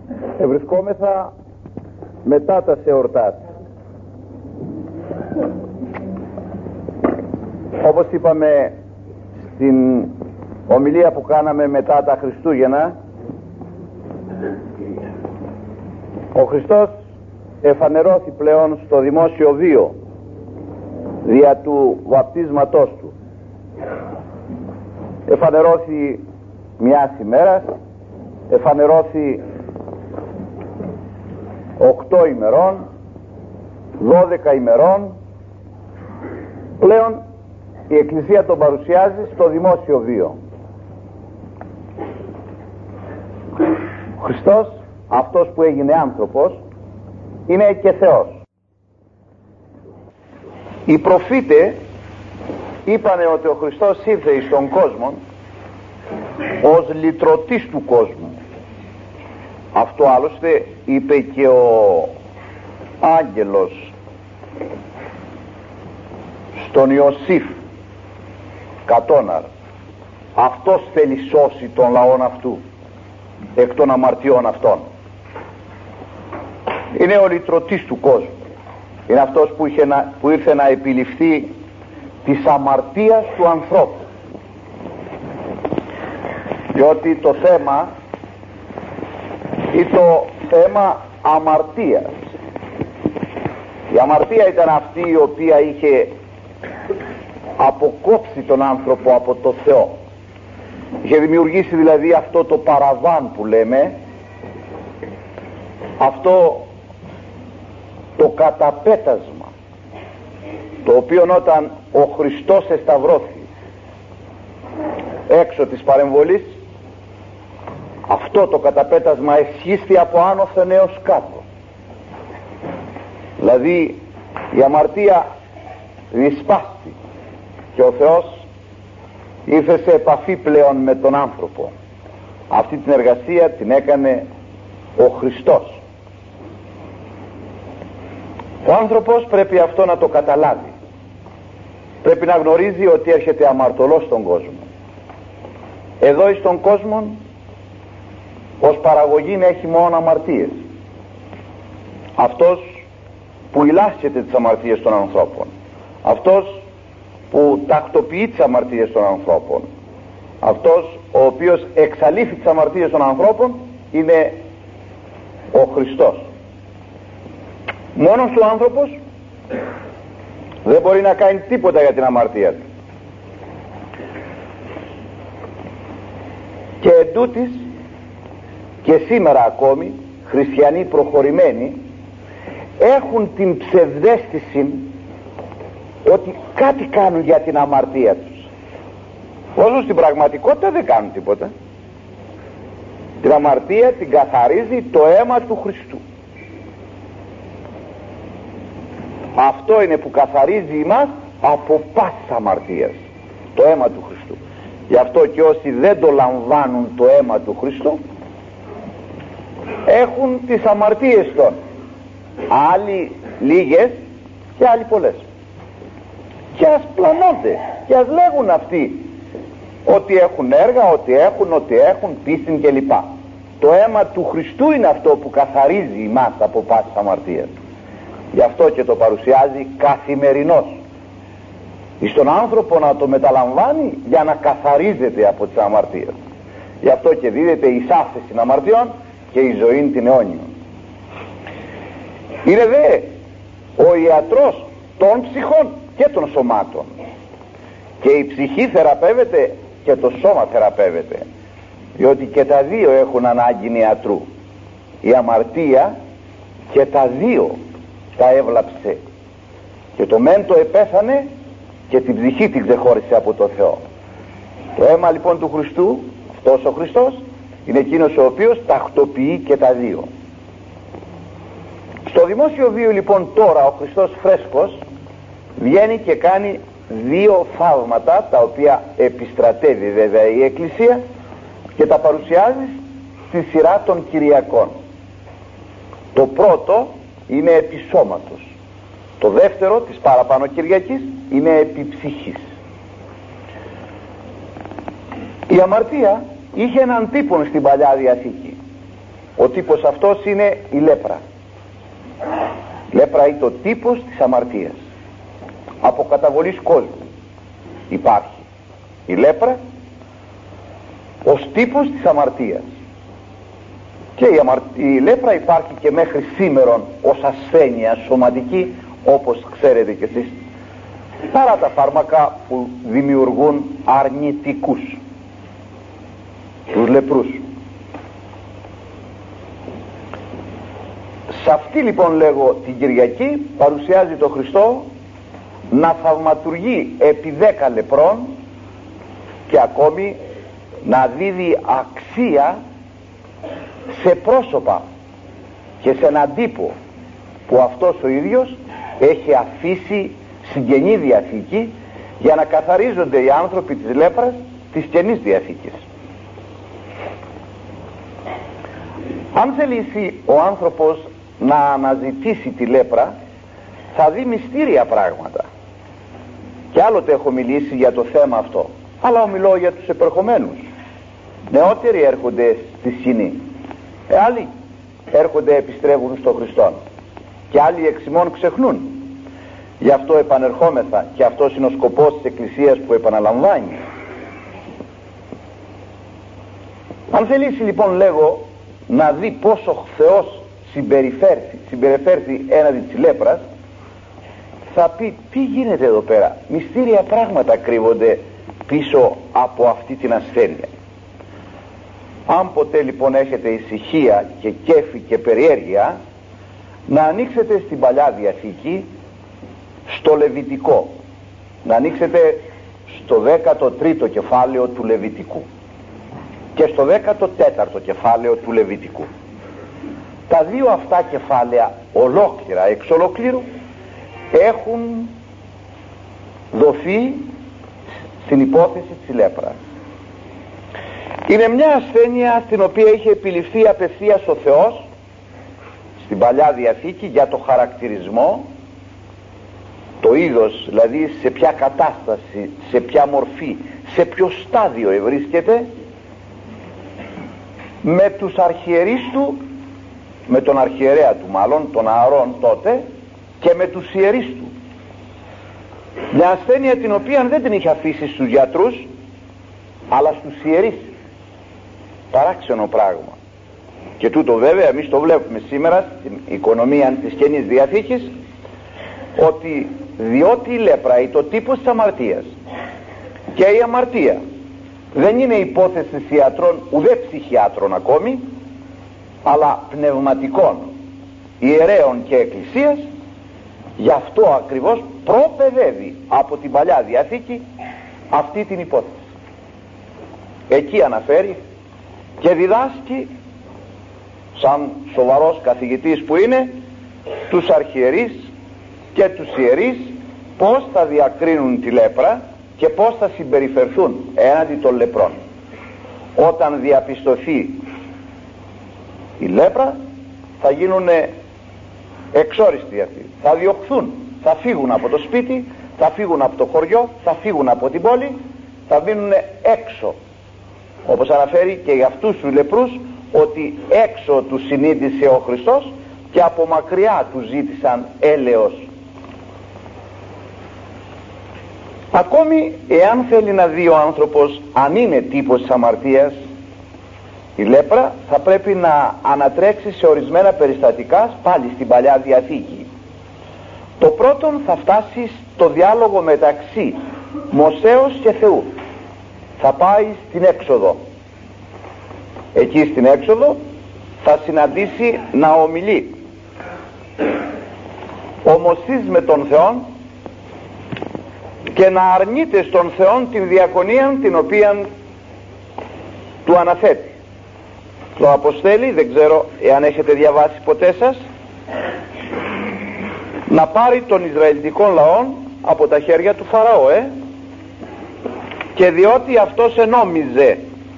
Βρισκόμεθα μετά τα εορτάς. Όπως είπαμε στην ομιλία που κάναμε μετά τα Χριστούγεννα, ο Χριστός εφανερώθη πλέον στο δημόσιο βίο δια του βαπτίσματός του. Εφανερώθη μιας ημέρας, εφανερώθη 8 ημερών, 12 ημερών. Πλέον η Εκκλησία τον παρουσιάζει στο δημόσιο βίο. Ο Χριστός, αυτός που έγινε άνθρωπος, είναι και Θεός. Οι προφήτες είπανε ότι ο Χριστός ήρθε στον κόσμο ως λυτρωτής του κόσμου. Αυτό άλλωστε είπε και ο άγγελος στον Ιωσήφ Κατώναρ. Αυτός θέλει σώσει τον λαόν αυτού εκ των αμαρτιών αυτών. Είναι ο λυτρωτής του κόσμου. Είναι αυτός που ήρθε να επιληφθεί της αμαρτίας του ανθρώπου. Διότι το θέμα ή το θέμα αμαρτίας, η αμαρτία ήταν αυτή η οποία είχε αποκόψει τον άνθρωπο από το Θεό. Είχε δημιουργήσει δηλαδή αυτό το παραβάν που λέμε, αυτό το καταπέτασμα, το οποίο όταν ο Χριστός εσταυρώθη έξω της παρεμβολής, αυτό το καταπέτασμα εσχίστη από άνωθεν έως κάτω. Δηλαδή η αμαρτία δυσπάστη και ο Θεός ήρθε σε επαφή πλέον με τον άνθρωπο. Αυτή την εργασία την έκανε ο Χριστός. Ο άνθρωπος πρέπει αυτό να το καταλάβει. Πρέπει να γνωρίζει ότι έρχεται αμαρτωλός στον κόσμο. Εδώ εις τον κόσμο ως παραγωγή έχει μόνο αμαρτίες. Αυτός που ηλάσχεται τις αμαρτίες των ανθρώπων, αυτός που τακτοποιεί τις αμαρτίες των ανθρώπων, αυτός ο οποίος εξαλείφει τις αμαρτίες των ανθρώπων είναι ο Χριστός. Μόνος ο άνθρωπος δεν μπορεί να κάνει τίποτα για την αμαρτία του. Και εντούτοις και σήμερα ακόμη χριστιανοί προχωρημένοι έχουν την ψευδαίσθηση ότι κάτι κάνουν για την αμαρτία τους, όσο στην πραγματικότητα δεν κάνουν τίποτα. Την αμαρτία την καθαρίζει το αίμα του Χριστού. Αυτό είναι που καθαρίζει εμάς από πάσης αμαρτίας, το αίμα του Χριστού. Γι' αυτό και όσοι δεν το λαμβάνουν το αίμα του Χριστού έχουν τις αμαρτίες των, άλλοι λίγες και άλλοι πολλές, και ας πλανώνται και ας λέγουν αυτοί ότι έχουν έργα, ότι έχουν πίστη κλπ. Το αίμα του Χριστού είναι αυτό που καθαρίζει εμάς από πάσης αμαρτίας. Γι' αυτό και το παρουσιάζει καθημερινώς στον άνθρωπο να το μεταλαμβάνει για να καθαρίζεται από τις αμαρτίες. Γι' αυτό και δίδεται η άφεση των αμαρτιών και η ζωή την αιώνια. Είναι δε ο ιατρός των ψυχών και των σωμάτων, και η ψυχή θεραπεύεται και το σώμα θεραπεύεται, διότι και τα δύο έχουν ανάγκη ιατρού. Η αμαρτία και τα δύο τα έβλαψε, και το μεν το επέθανε και την ψυχή την ξεχώρισε από το Θεό. Το αίμα λοιπόν του Χριστού, αυτός ο Χριστός, είναι εκείνος ο οποίος τακτοποιεί και τα δύο. Στο δημόσιο βίο λοιπόν τώρα ο Χριστός φρέσκος βγαίνει και κάνει δύο θαύματα, τα οποία επιστρατεύει βέβαια η Εκκλησία και τα παρουσιάζει στη σειρά των Κυριακών. Το πρώτο είναι επί σώματος, το δεύτερο της παραπάνω Κυριακής είναι επί ψυχής. Η αμαρτία είχε έναν τύπο στην Παλιά Διαθήκη. Ο τύπος αυτός είναι η λέπρα. Λέπρα είναι το τύπος της αμαρτίας. Από καταβολής κόσμου υπάρχει η λέπρα ως τύπος της αμαρτίας. Και η λέπρα υπάρχει και μέχρι σήμερον ως ασθένεια σωματική, όπως ξέρετε κι εσείς, παρά τα φάρμακα που δημιουργούν αρνητικούς, τους λεπρούς. Σε αυτή λοιπόν, λέγω, την Κυριακή παρουσιάζει το Χριστό να θαυματουργεί επί 10 λεπρών και ακόμη να δίδει αξία σε πρόσωπα και σε έναν τύπο που αυτός ο ίδιος έχει αφήσει στην Καινή Διαθήκη για να καθαρίζονται οι άνθρωποι της λέπρας της Καινής Διαθήκης. Αν θελήσει ο άνθρωπος να αναζητήσει τη λέπρα, θα δει μυστήρια πράγματα. Και άλλοτε έχω μιλήσει για το θέμα αυτό, αλλά ομιλώ για τους επερχομένους. Νεότεροι έρχονται στη σκηνή, άλλοι έρχονται, επιστρέφουν στο Χριστόν, και άλλοι εξ ημών ξεχνούν. Γι' αυτό επανερχόμεθα, και αυτός είναι ο σκοπός της Εκκλησίας που επαναλαμβάνει. Αν θελήσει λοιπόν, λέγω, να δει πόσο ο Θεός συμπεριφέρθη έναντι της λέπρας, θα πει τι γίνεται εδώ πέρα. Μυστήρια πράγματα κρύβονται πίσω από αυτή την ασθένεια. Αν ποτέ λοιπόν έχετε ησυχία και κέφι και περιέργεια, να ανοίξετε στην Παλιά Διαθήκη, στο Λεβιτικό, να ανοίξετε στο 13ο κεφάλαιο του Λεβιτικού και στο 14ο κεφάλαιο του Λεβιτικού. Τα δύο αυτά κεφάλαια ολόκληρα, εξ ολοκλήρου, έχουν δοθεί στην υπόθεση της λέπρας. Είναι μια ασθένεια στην οποία είχε επιληφθεί απευθείας ο Θεός στην Παλιά Διαθήκη για το χαρακτηρισμό, το είδος, δηλαδή σε ποια κατάσταση, σε ποια μορφή, σε ποιο στάδιο βρίσκεται, με τους αρχιερείς του, με τον αρχιερέα του μάλλον, τον Ααρών τότε, και με τους ιερείς του. Μια ασθένεια την οποία δεν την είχε αφήσει στους γιατρούς, αλλά στους ιερείς. Παράξενο πράγμα. Και τούτο βέβαια εμείς το βλέπουμε σήμερα στην οικονομία της Καινής Διαθήκης, ότι διότι η λέπρα είναι το τύπος της αμαρτίας, και η αμαρτία δεν είναι υπόθεση ιατρών ουδέ ψυχιάτρων ακόμη, αλλά πνευματικών, ιερέων και εκκλησίας, γι' αυτό ακριβώς προπαιδεύει από την Παλιά Διαθήκη αυτή την υπόθεση. Εκεί αναφέρει και διδάσκει, σαν σοβαρός καθηγητής που είναι, τους αρχιερείς και τους ιερείς πώς θα διακρίνουν τη λέπρα και πώς θα συμπεριφερθούν έναντι των λεπρών. Όταν διαπιστωθεί η λέπρα, θα γίνουν εξόριστοι αυτοί, θα διωχθούν, θα φύγουν από το σπίτι, θα φύγουν από το χωριό, θα φύγουν από την πόλη, θα μείνουν έξω, όπως αναφέρει και για αυτούς τους λεπρούς, ότι έξω τους συνείδησε ο Χριστός και από μακριά τους ζήτησαν έλεος. Ακόμη εάν θέλει να δει ο άνθρωπος αν είναι τύπος της αμαρτίας η λέπρα, θα πρέπει να ανατρέξει σε ορισμένα περιστατικά πάλι στην Παλιά Διαθήκη. Το πρώτον θα φτάσει στο διάλογο μεταξύ Μωσέως και Θεού. Θα πάει στην Έξοδο. Εκεί στην Έξοδο θα συναντήσει να ομιλεί ο Μωσής με τον Θεόν και να αρνείται στον Θεόν την διακονία την οποία του αναθέτει. Το αποστέλει, δεν ξέρω εάν έχετε διαβάσει ποτέ σας, να πάρει τον Ισραηλιτικό λαό από τα χέρια του Φαραώ, και διότι αυτός ενόμιζε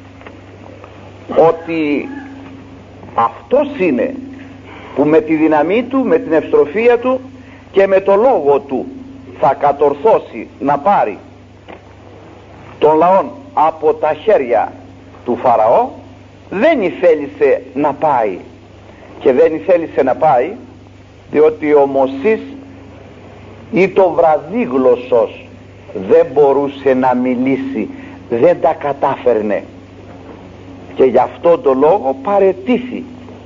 ότι αυτός είναι που με τη δύναμή του, με την ευστροφία του και με το λόγο του θα κατορθώσει να πάρει τον λαό από τα χέρια του Φαραώ, δεν ήθελησε να πάει, και δεν ήθελησε να πάει διότι ο Μωσής ή το βραδίγλωσσος δεν μπορούσε να μιλήσει, δεν τα κατάφερνε, και γι' αυτό το λόγο παρετήθη.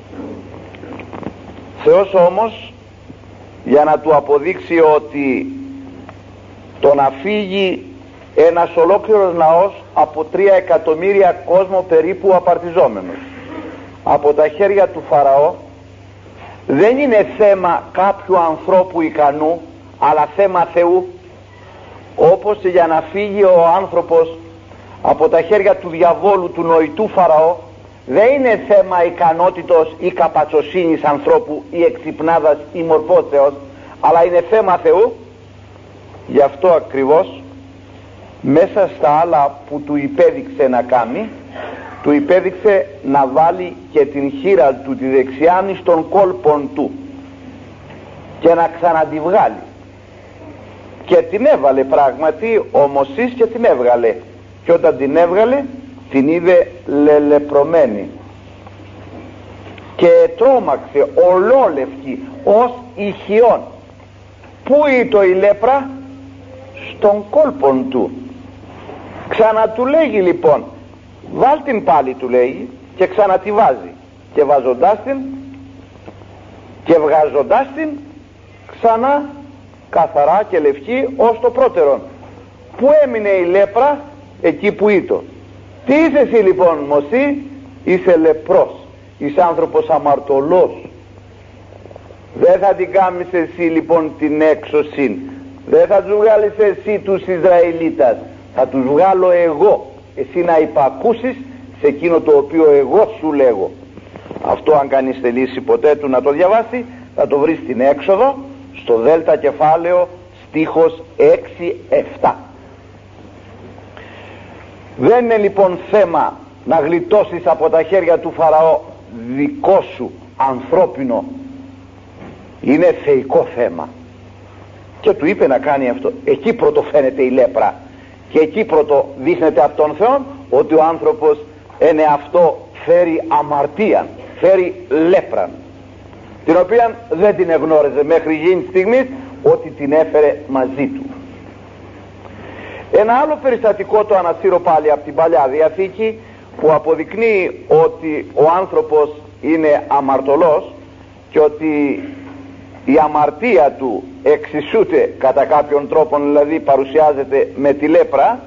Θεός όμως, για να του αποδείξει ότι το να φύγει ένας ολόκληρος λαός από 3 εκατομμύρια κόσμο περίπου απαρτιζόμενος από τα χέρια του Φαραώ δεν είναι θέμα κάποιου ανθρώπου ικανού, αλλά θέμα Θεού, όπως και για να φύγει ο άνθρωπος από τα χέρια του διαβόλου, του νοητού Φαραώ, δεν είναι θέμα ικανότητος ή καπατσοσύνης ανθρώπου ή εξυπνάδας ή μορφώσεως, αλλά είναι θέμα Θεού. Γι' αυτό ακριβώς μέσα στα άλλα που του υπέδειξε να κάνει, του υπέδειξε να βάλει και την χείρα του τη δεξιάνη στον κόλπον του και να ξαναντιβγάλει, και την έβαλε πράγματι ο Μωσής, και την έβγαλε, και όταν την έβγαλε την είδε λελεπρωμένη και τρόμαξε ολόλευκη ως ηχιόν. Πού ήτο η λέπρα? Στον κόλπον του. Ξανατού λέγει λοιπόν, βάλ την πάλι, του λέγει, και ξανατι βάζει, και βάζοντάς την και βγάζοντάς την ξανά καθαρά και λευκή ως το πρώτερον. Πού έμεινε η λέπρα? Εκεί που ήτο. Τι είσαι εσύ λοιπόν Μωσή? Είσαι λεπρός, είσαι άνθρωπος αμαρτωλός. Δεν θα την κάνεις εσύ λοιπόν την έξωση, δεν θα τους βγάλεις εσύ τους Ισραηλίτας, θα τους βγάλω εγώ, εσύ να υπακούσεις σε εκείνο το οποίο εγώ σου λέγω. Αυτό αν κανείς θελήσει ποτέ του να το διαβάσει, θα το βρει στην Έξοδο, στο Δέλτα κεφάλαιο, στίχος 6-7. Δεν είναι λοιπόν θέμα να γλιτώσεις από τα χέρια του Φαραώ δικό σου ανθρώπινο, είναι θεϊκό θέμα, και του είπε να κάνει αυτό. Εκεί πρώτο φαίνεται η λέπρα, και εκεί πρώτο δείχνεται από τον Θεό ότι ο άνθρωπος είναι αυτό, φέρει αμαρτία, φέρει λέπραν, την οποία δεν την εγνώριζε μέχρι γίνει στιγμής ότι την έφερε μαζί του. Ένα άλλο περιστατικό το ανασύρω πάλι από την Παλιά Διαθήκη, που αποδεικνύει ότι ο άνθρωπος είναι αμαρτωλός και ότι η αμαρτία του εξισούται κατά κάποιον τρόπο, δηλαδή παρουσιάζεται με τη λέπρα.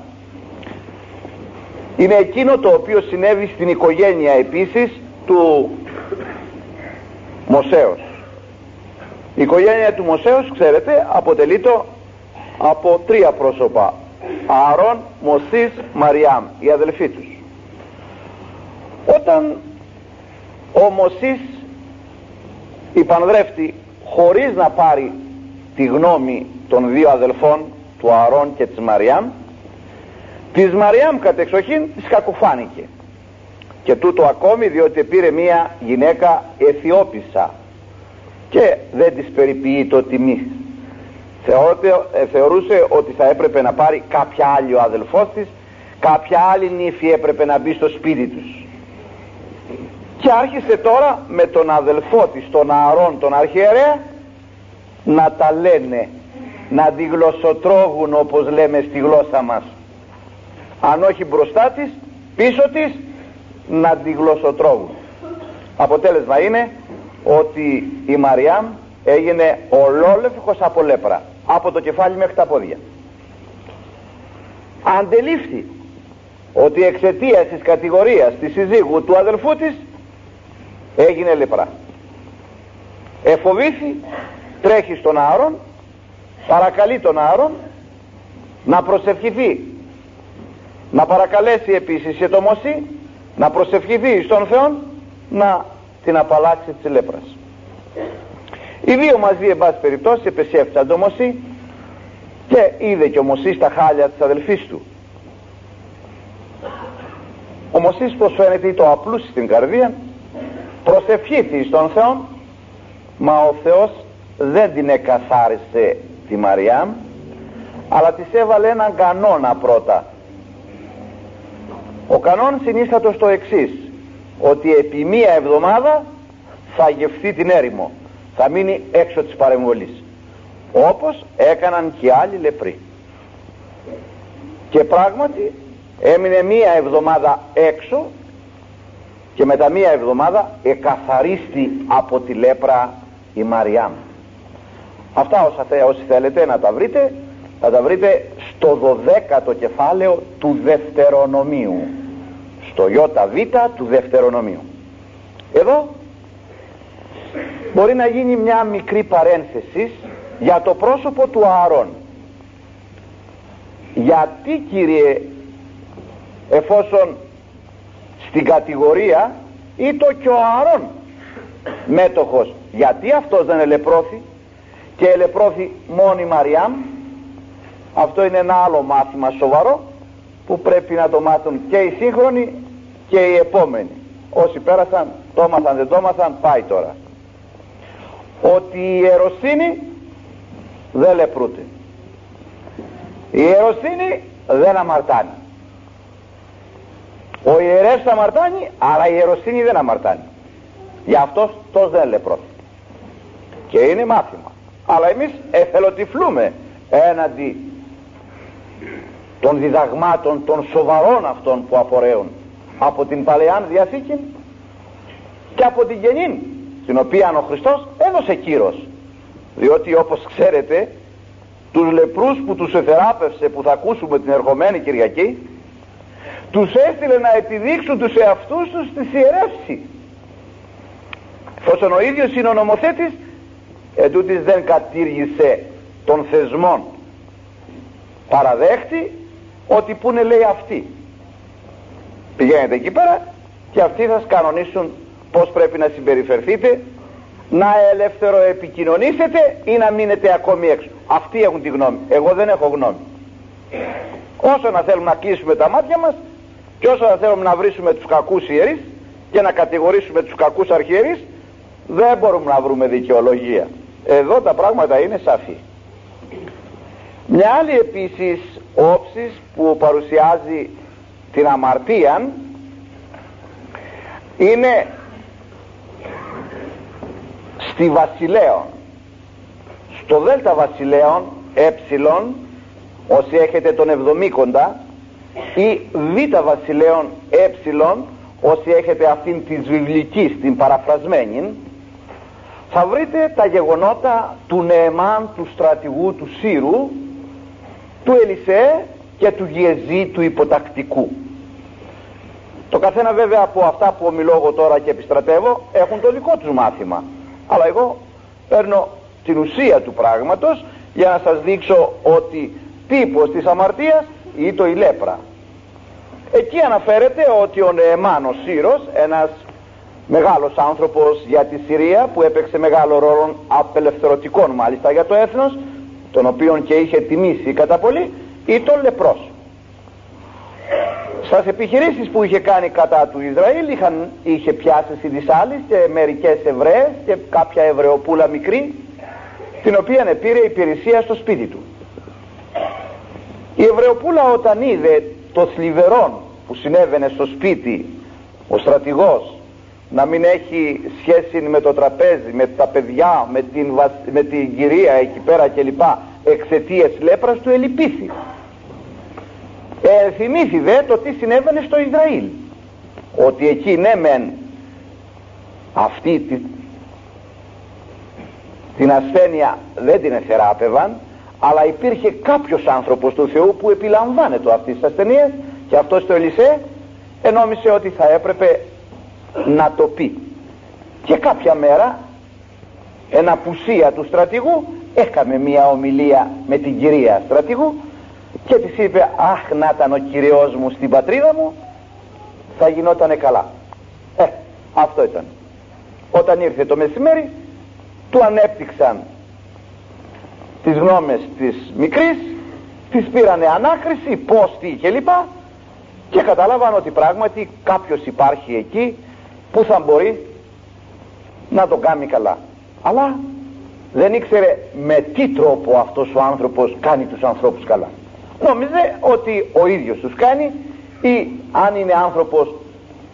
Είναι εκείνο το οποίο συνέβη στην οικογένεια επίσης του Μωσέως. Η οικογένεια του Μωσέως, ξέρετε, αποτελείται από 3 πρόσωπα: Ααρών, Μωσής, Μαριάμ, οι αδελφοί τους. Όταν ο Μωσής υπανδρεύτη χωρίς να πάρει τη γνώμη των 2 αδελφών, του Ααρών και της Μαριάμ, της Μαριάμ κατεξοχήν της κακοφάνηκε, και τούτο ακόμη διότι πήρε μία γυναίκα Αιθιόπισσα και δεν της περιποιεί το τιμή. Θεωρούσε ότι θα έπρεπε να πάρει κάποια άλλη ο αδελφός της, κάποια άλλη νύφη έπρεπε να μπει στο σπίτι τους, και άρχισε τώρα με τον αδελφό της, τον Ααρών, τον αρχιερέα, να τα λένε, να τη γλωσσοτρώγουν, όπως λέμε στη γλώσσα μας, αν όχι μπροστά της, πίσω της, να τη γλωσσοτρώγουν. Αποτέλεσμα είναι ότι η Μαριάμ έγινε ολόλευκος από λέπρα, από το κεφάλι μέχρι τα πόδια. Αντελήφθη ότι εξαιτίας της κατηγορίας της συζύγου του αδελφού της έγινε λεπρά. Εφοβήθη, τρέχει στον Ααρών, παρακαλεί τον Ααρών να προσευχηθεί, να παρακαλέσει επίσης και το Μωσή να προσευχηθεί στον Θεό να την απαλλάξει της λέπρας. Οι 2 μαζί, εν πάση περιπτώσει, επεσέφτησαν το Μωσή, και είδε και ο Μωσής τα χάλια της αδελφής του. Ο Μωσής, πως φαίνεται, το απλούσει στην καρδία, προσευχήθη στον Θεό, μα ο Θεός δεν την εκαθάρισε τη Μαριάμ, αλλά της έβαλε έναν κανόνα πρώτα. Ο κανόνας συνίστατο στο εξής: ότι επί μία εβδομάδα θα γευθεί την έρημο, θα μείνει έξω της παρεμβολής, όπως έκαναν και άλλοι λεπροί. Και πράγματι έμεινε μία εβδομάδα έξω και μετά μία εβδομάδα εκαθαρίστη από τη λέπρα η Μαριάμ. Αυτά όσοι θέλετε να τα βρείτε, θα τα βρείτε στο 12ο κεφάλαιο του Δευτερονομίου, στο ΙΒ του Δευτερονομίου. Εδώ μπορεί να γίνει μια μικρή παρένθεση για το πρόσωπο του Ααρών. Γιατί, Κύριε, εφόσον στην κατηγορία ήτο και ο Ααρών μέτοχος, γιατί αυτός δεν ελεπρώθη και ελεπρώθη μόνη η Μαριάμ? Αυτό είναι ένα άλλο μάθημα σοβαρό που πρέπει να το μάθουν και οι σύγχρονοι και οι επόμενοι. Όσοι πέρασαν, το μάθαν, δεν το μάθαν, πάει τώρα. Ότι η ιεροσύνη δεν λεπρούται, η ιεροσύνη δεν αμαρτάνει. Ο ιερεύς αμαρτάνει, αλλά η ιεροσύνη δεν αμαρτάνει. Γι' αυτό δεν λεπρώθη. Και είναι μάθημα. Αλλά εμείς εθελοτυφλούμε έναντι των διδαγμάτων των σοβαρών αυτών που απορρέουν από την Παλαιάν Διαθήκη και από την Γενήν, την οποία ο Χριστός έδωσε κύρος. Διότι, όπως ξέρετε, τους λεπρούς που τους εθεράπευσε, που θα ακούσουμε την ερχομένη Κυριακή, τους έστειλε να επιδείξουν τους εαυτούς τους στη ιερεύση. Εφόσον ο ίδιος είναι ο νομοθέτης, ετούτοις δεν κατήργησε των θεσμών, παραδέχτη ότι που είναι, λέει, αυτοί. Πηγαίνετε εκεί πέρα και αυτοί θα σας κανονίσουν πως πρέπει να συμπεριφερθείτε, να ελεύθερο επικοινωνήσετε ή να μείνετε ακόμη έξω. Αυτοί έχουν τη γνώμη, εγώ δεν έχω γνώμη. Όσο να θέλουμε να κλείσουμε τα μάτια μας και όσο να θέλουμε να βρίσουμε τους κακούς ιερείς και να κατηγορήσουμε τους κακούς αρχιερείς, δεν μπορούμε να βρούμε δικαιολογία. Εδώ τα πράγματα είναι σαφή. Μια άλλη επίσης όψης που παρουσιάζει την αμαρτία είναι στη Βασιλέων. Στο Δέλτα Βασιλέων όσοι έχετε τον Εβδομήκοντα, ή Β Βασιλέων όσοι έχετε αυτήν της βιβλικής, την παραφρασμένη, θα βρείτε τα γεγονότα του Νεεμάν, του στρατηγού του Σύρου, του Ελισέ και του Γιεζή του υποτακτικού. Το καθένα βέβαια από αυτά που ομιλώ εγώ τώρα και επιστρατεύω έχουν το δικό τους μάθημα, αλλά εγώ παίρνω την ουσία του πράγματος για να σας δείξω ότι τύπος της αμαρτίας ήτο η λέπρα. Εκεί αναφέρεται ότι ο Νεεμάν ο Σύρος, ένας μεγάλος άνθρωπος για τη Συρία που έπαιξε μεγάλο ρόλο, απελευθερωτικών μάλιστα για το έθνος, τον οποίον και είχε τιμήσει κατά πολύ, ήτο λεπρός. Στις επιχειρήσεις που είχε κάνει κατά του Ισραήλ είχε πιάσει στις άλλες και μερικές Εβραίες και κάποια Εβραιοπούλα μικρή, την οποία πήρε υπηρεσία στο σπίτι του. Η Εβραιοπούλα, όταν είδε το θλιβερόν που συνέβαινε στο σπίτι, ο στρατηγός να μην έχει σχέση με το τραπέζι, με τα παιδιά, με την κυρία εκεί πέρα κλπ, εξαιτίας λέπρας, του ελυπήθη. Θυμήθη δε το τι συνέβαινε στο Ισραήλ, ότι εκεί ναι μεν αυτή την ασθένεια δεν την εθεράπευαν, αλλά υπήρχε κάποιος άνθρωπος του Θεού που επιλαμβάνεται αυτής της ασθενείας, και αυτός το Ελισέ ενόμισε ότι θα έπρεπε να το πει. Και κάποια μέρα εν απουσία του στρατηγού έκαμε μια ομιλία με την κυρία στρατηγού και της είπε, αχ, να ήταν ο Κυριός μου στην πατρίδα μου, θα γινότανε καλά. Αυτό ήταν. Όταν ήρθε το μεσημέρι, του ανέπτυξαν τις γνώμες της μικρής, της πήρανε ανάκριση, πώς, τι κλπ, και κατάλαβαν ότι πράγματι κάποιος υπάρχει εκεί που θα μπορεί να το κάνει καλά. Αλλά δεν ήξερε με τι τρόπο αυτός ο άνθρωπος κάνει τους ανθρώπους καλά. Νόμιζε ότι ο ίδιος τους κάνει, ή αν είναι άνθρωπος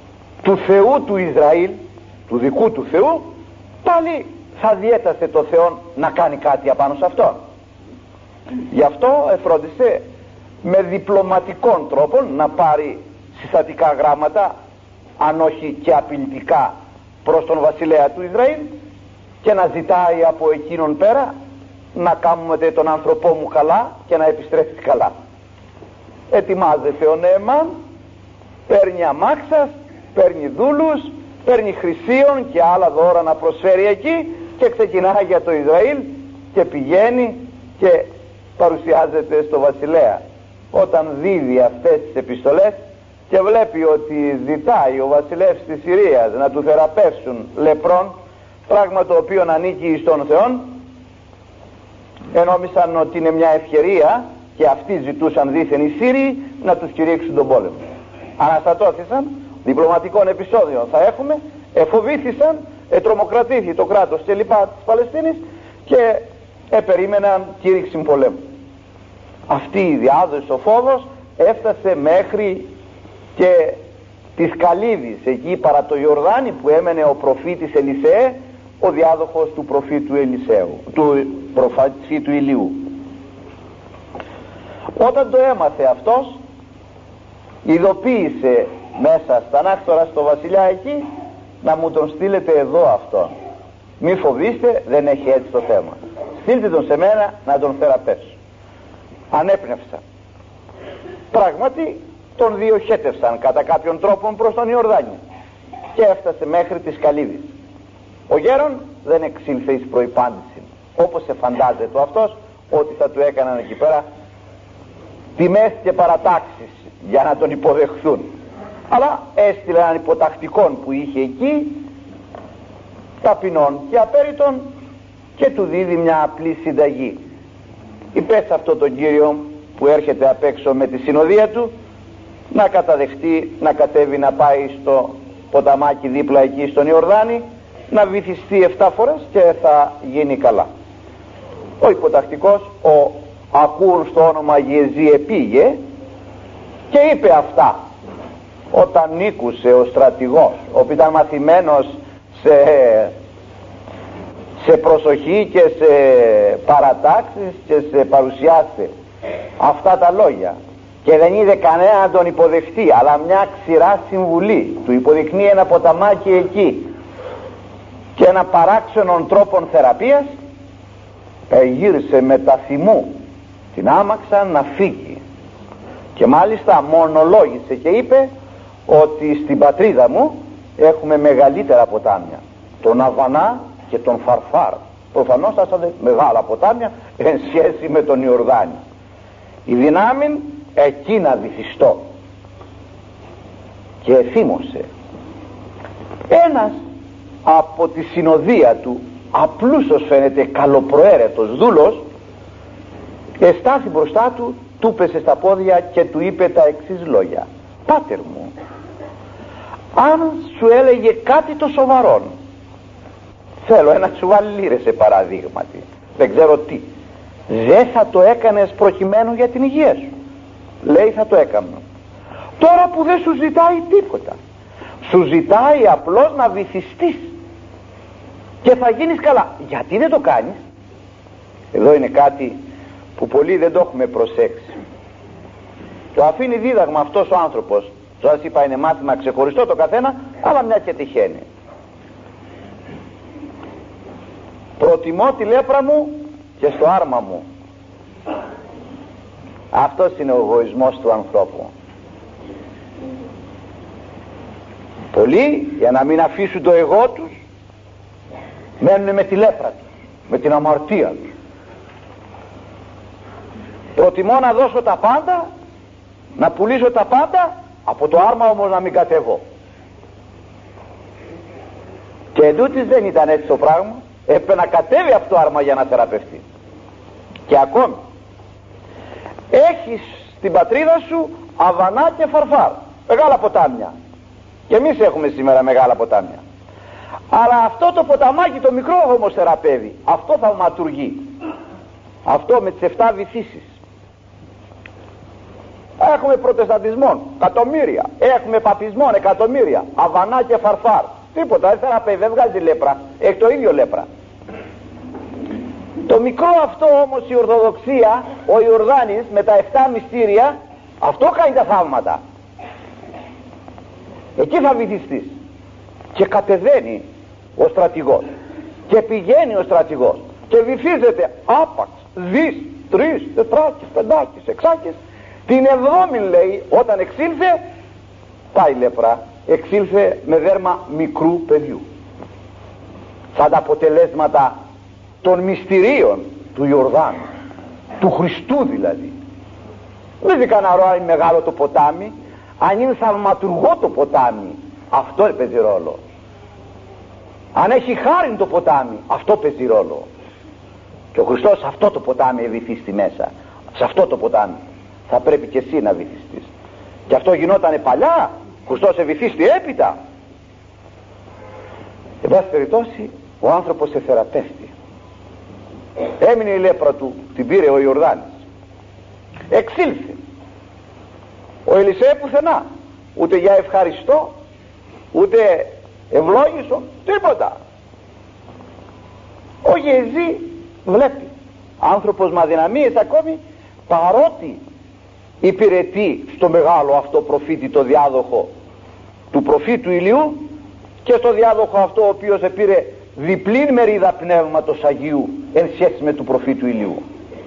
του Θεού του Ισραήλ, του δικού του Θεού, πάλι θα διέτασε το Θεό να κάνει κάτι απάνω σε αυτό. Γι' αυτό εφρόντισε με διπλωματικών τρόπων να πάρει συστατικά γράμματα, αν όχι και απειλητικά, προς τον βασιλέα του Ισραήλ, και να ζητάει από εκείνον πέρα να κάνουμε τον άνθρωπό μου καλά και να επιστρέφει καλά. Ετοιμάζεται ο Νεεμάν, παίρνει αμάξας, παίρνει δούλους, παίρνει χρυσίων και άλλα δώρα να προσφέρει εκεί και ξεκινάει για το Ισραήλ και πηγαίνει και παρουσιάζεται στο βασιλέα. Όταν δίδει αυτές τις επιστολές και βλέπει ότι ζητάει ο βασιλεύς της Συρίας να του θεραπεύσουν λεπρών, πράγμα το οποίο ανήκει στον Θεόν, ενόμισαν ότι είναι μια ευκαιρία και αυτοί ζητούσαν δήθεν οι Σύριοι να τους κηρύξουν τον πόλεμο. Αναστατώθησαν, διπλωματικών επεισόδιων θα έχουμε, εφοβήθησαν, τρομοκρατήθηκε το κράτος και λοιπά της Παλαιστίνης και περίμεναν κήρυξη πολέμου. Αυτή η διάδοση, ο φόβος έφτασε μέχρι και της Καλύβης, εκεί παρά το Ιορδάνη που έμενε ο προφήτης Ελισέ, ο διάδοχος του προφήτου Ελισέου, του προφήτου Ηλίου. Όταν το έμαθε αυτός, ειδοποίησε μέσα στα ανάκτορα στο βασιλιά εκεί, να μου τον στείλετε εδώ αυτόν. Μη φοβήστε, δεν έχει έτσι το θέμα. Στείλτε τον σε μένα να τον θεραπεύσω. Ανέπνευσαν. Πράγματι τον διοχέτευσαν κατά κάποιον τρόπο προς τον Ιορδάνη και έφτασε μέχρι της Καλύβης. Ο γέρον δεν εξήλθε εις προϋπάντηση, όπως φαντάζεται αυτός ότι θα του έκαναν εκεί πέρα τιμές και παρατάξεις για να τον υποδεχθούν, αλλά έστειλε έναν υποτακτικόν που είχε εκεί, ταπεινών και απέριτων, και του δίδει μια απλή συνταγή. Είπε σε αυτό τον κύριο που έρχεται απ' έξω με τη συνοδεία του να καταδεχτεί να κατέβει να πάει στο ποταμάκι δίπλα εκεί στον Ιορδάνη, να βυθιστεί 7 φορές και θα γίνει καλά. Ο υποτακτικός, ο ακούων στο όνομα Γεζί, πήγε και είπε αυτά. Όταν νίκουσε ο στρατηγός, ο οποίος ήταν μαθημένος σε προσοχή και σε παρατάξεις και σε παρουσιάσεις, αυτά τα λόγια, και δεν είδε κανένα να τον υποδεχτεί, αλλά μια ξηρά συμβουλή του υποδεικνύει ένα ποταμάκι εκεί και ένα παράξενον τρόπον θεραπείας, γύρισε με τα θυμού την άμαξα να φύγει και μάλιστα μονολόγησε και είπε ότι στην πατρίδα μου έχουμε μεγαλύτερα ποτάμια, τον Αβανά και τον Φαρφάρ. Προφανώς θα ήταν μεγάλα ποτάμια εν σχέση με τον Ιορδάνη. Η δυνάμει εκεί να βυθιστώ. Και εθύμωσε ένας από τη συνοδεία του, απλούσος φαίνεται καλοπροαίρετος δούλος, εστάθη μπροστά του, του πέσε στα πόδια και του είπε τα εξής λόγια: «Πάτερ μου, αν σου έλεγε κάτι το σοβαρόν, θέλω ένα τσουβάλι λίρες σε παραδείγματι, δεν ξέρω τι, δεν θα το έκανες προκειμένου για την υγεία σου?» Λέει, θα το έκανα. Τώρα που δεν σου ζητάει τίποτα, σου ζητάει απλώς να βυθιστείς και θα γίνεις καλά, γιατί δεν το κάνεις? Εδώ είναι κάτι που πολλοί δεν το έχουμε προσέξει. Το αφήνει δίδαγμα αυτός ο άνθρωπος. Σας είπα, είναι μάθημα ξεχωριστό το καθένα, αλλά μια και τυχαίνει. Προτιμώ τη λέπρα μου και στο άρμα μου. Αυτός είναι ο εγωισμός του ανθρώπου. Πολλοί, για να μην αφήσουν το εγώ τους, μένουν με τη λέπρα τους, με την αμαρτία τους. Προτιμώ να δώσω τα πάντα, να πουλήσω τα πάντα, από το άρμα όμως να μην κατεβώ. Και εντούτοις δεν ήταν έτσι το πράγμα. Έπρεπε να κατέβει αυτό το άρμα για να θεραπευτεί. Και ακόμη έχεις στην πατρίδα σου Αβανά και Φαρφάρ, μεγάλα ποτάμια, και εμείς έχουμε σήμερα μεγάλα ποτάμια, αλλά αυτό το ποταμάκι το μικρό όμως θεραπεύει, αυτό θαυματουργεί, αυτό με τις 7 βυθίσεις. Έχουμε προτεσταντισμό εκατομμύρια, έχουμε παπισμό εκατομμύρια, Αβανά και Φαρφάρ, τίποτα, δεν βγάζει λέπρα, έχει το ίδιο λέπρα. Το μικρό αυτό όμως η Ορθοδοξία, ο Ιορδάνης με τα 7 μυστήρια, αυτό κάνει τα θαύματα. Εκεί θα βυθιστείς. Και κατεβαίνει ο στρατηγός και πηγαίνει ο στρατηγός και βυθίζεται άπαξ, 2, 3, 4, 5, 6. Την 7η λέει, όταν εξήλθε, πάει λέπρα, εξήλθε με δέρμα μικρού παιδιού. Σαν τα αποτελέσματα των μυστηρίων του Ιορδάνου, του Χριστού δηλαδή. Δεν είναι κανένα ρόλο μεγάλο το ποτάμι, αν είναι θαυματουργό το ποτάμι, αυτό παίζει ρόλο. Αν έχει χάριν το ποτάμι, αυτό παίζει ρόλο. Και ο Χριστός σε αυτό το ποτάμι βυθίστη μέσα, σε αυτό το ποτάμι θα πρέπει και εσύ να βυθιστείς. Και αυτό γινότανε παλιά, ο Χριστός βυθίστη έπειτα. Εν πάση περιπτώσει ο άνθρωπος σε θεραπεύτηκε. Έμεινε η λέπρα του, την πήρε ο Ιορδάνης, εξήλθε. Ο Ελισέ πουθενά, ούτε για ευχαριστώ, ούτε ευλόγησο, τίποτα. Ο Γεζή βλέπει, άνθρωπος με αδυναμίες ακόμη, παρότι υπηρετεί στο μεγάλο αυτό προφήτη, το διάδοχο του προφήτου Ηλιού, και στο διάδοχο αυτό ο οποίος επήρε διπλήν μερίδα πνεύματος Αγίου εν σχέση με του προφήτου Ηλιού.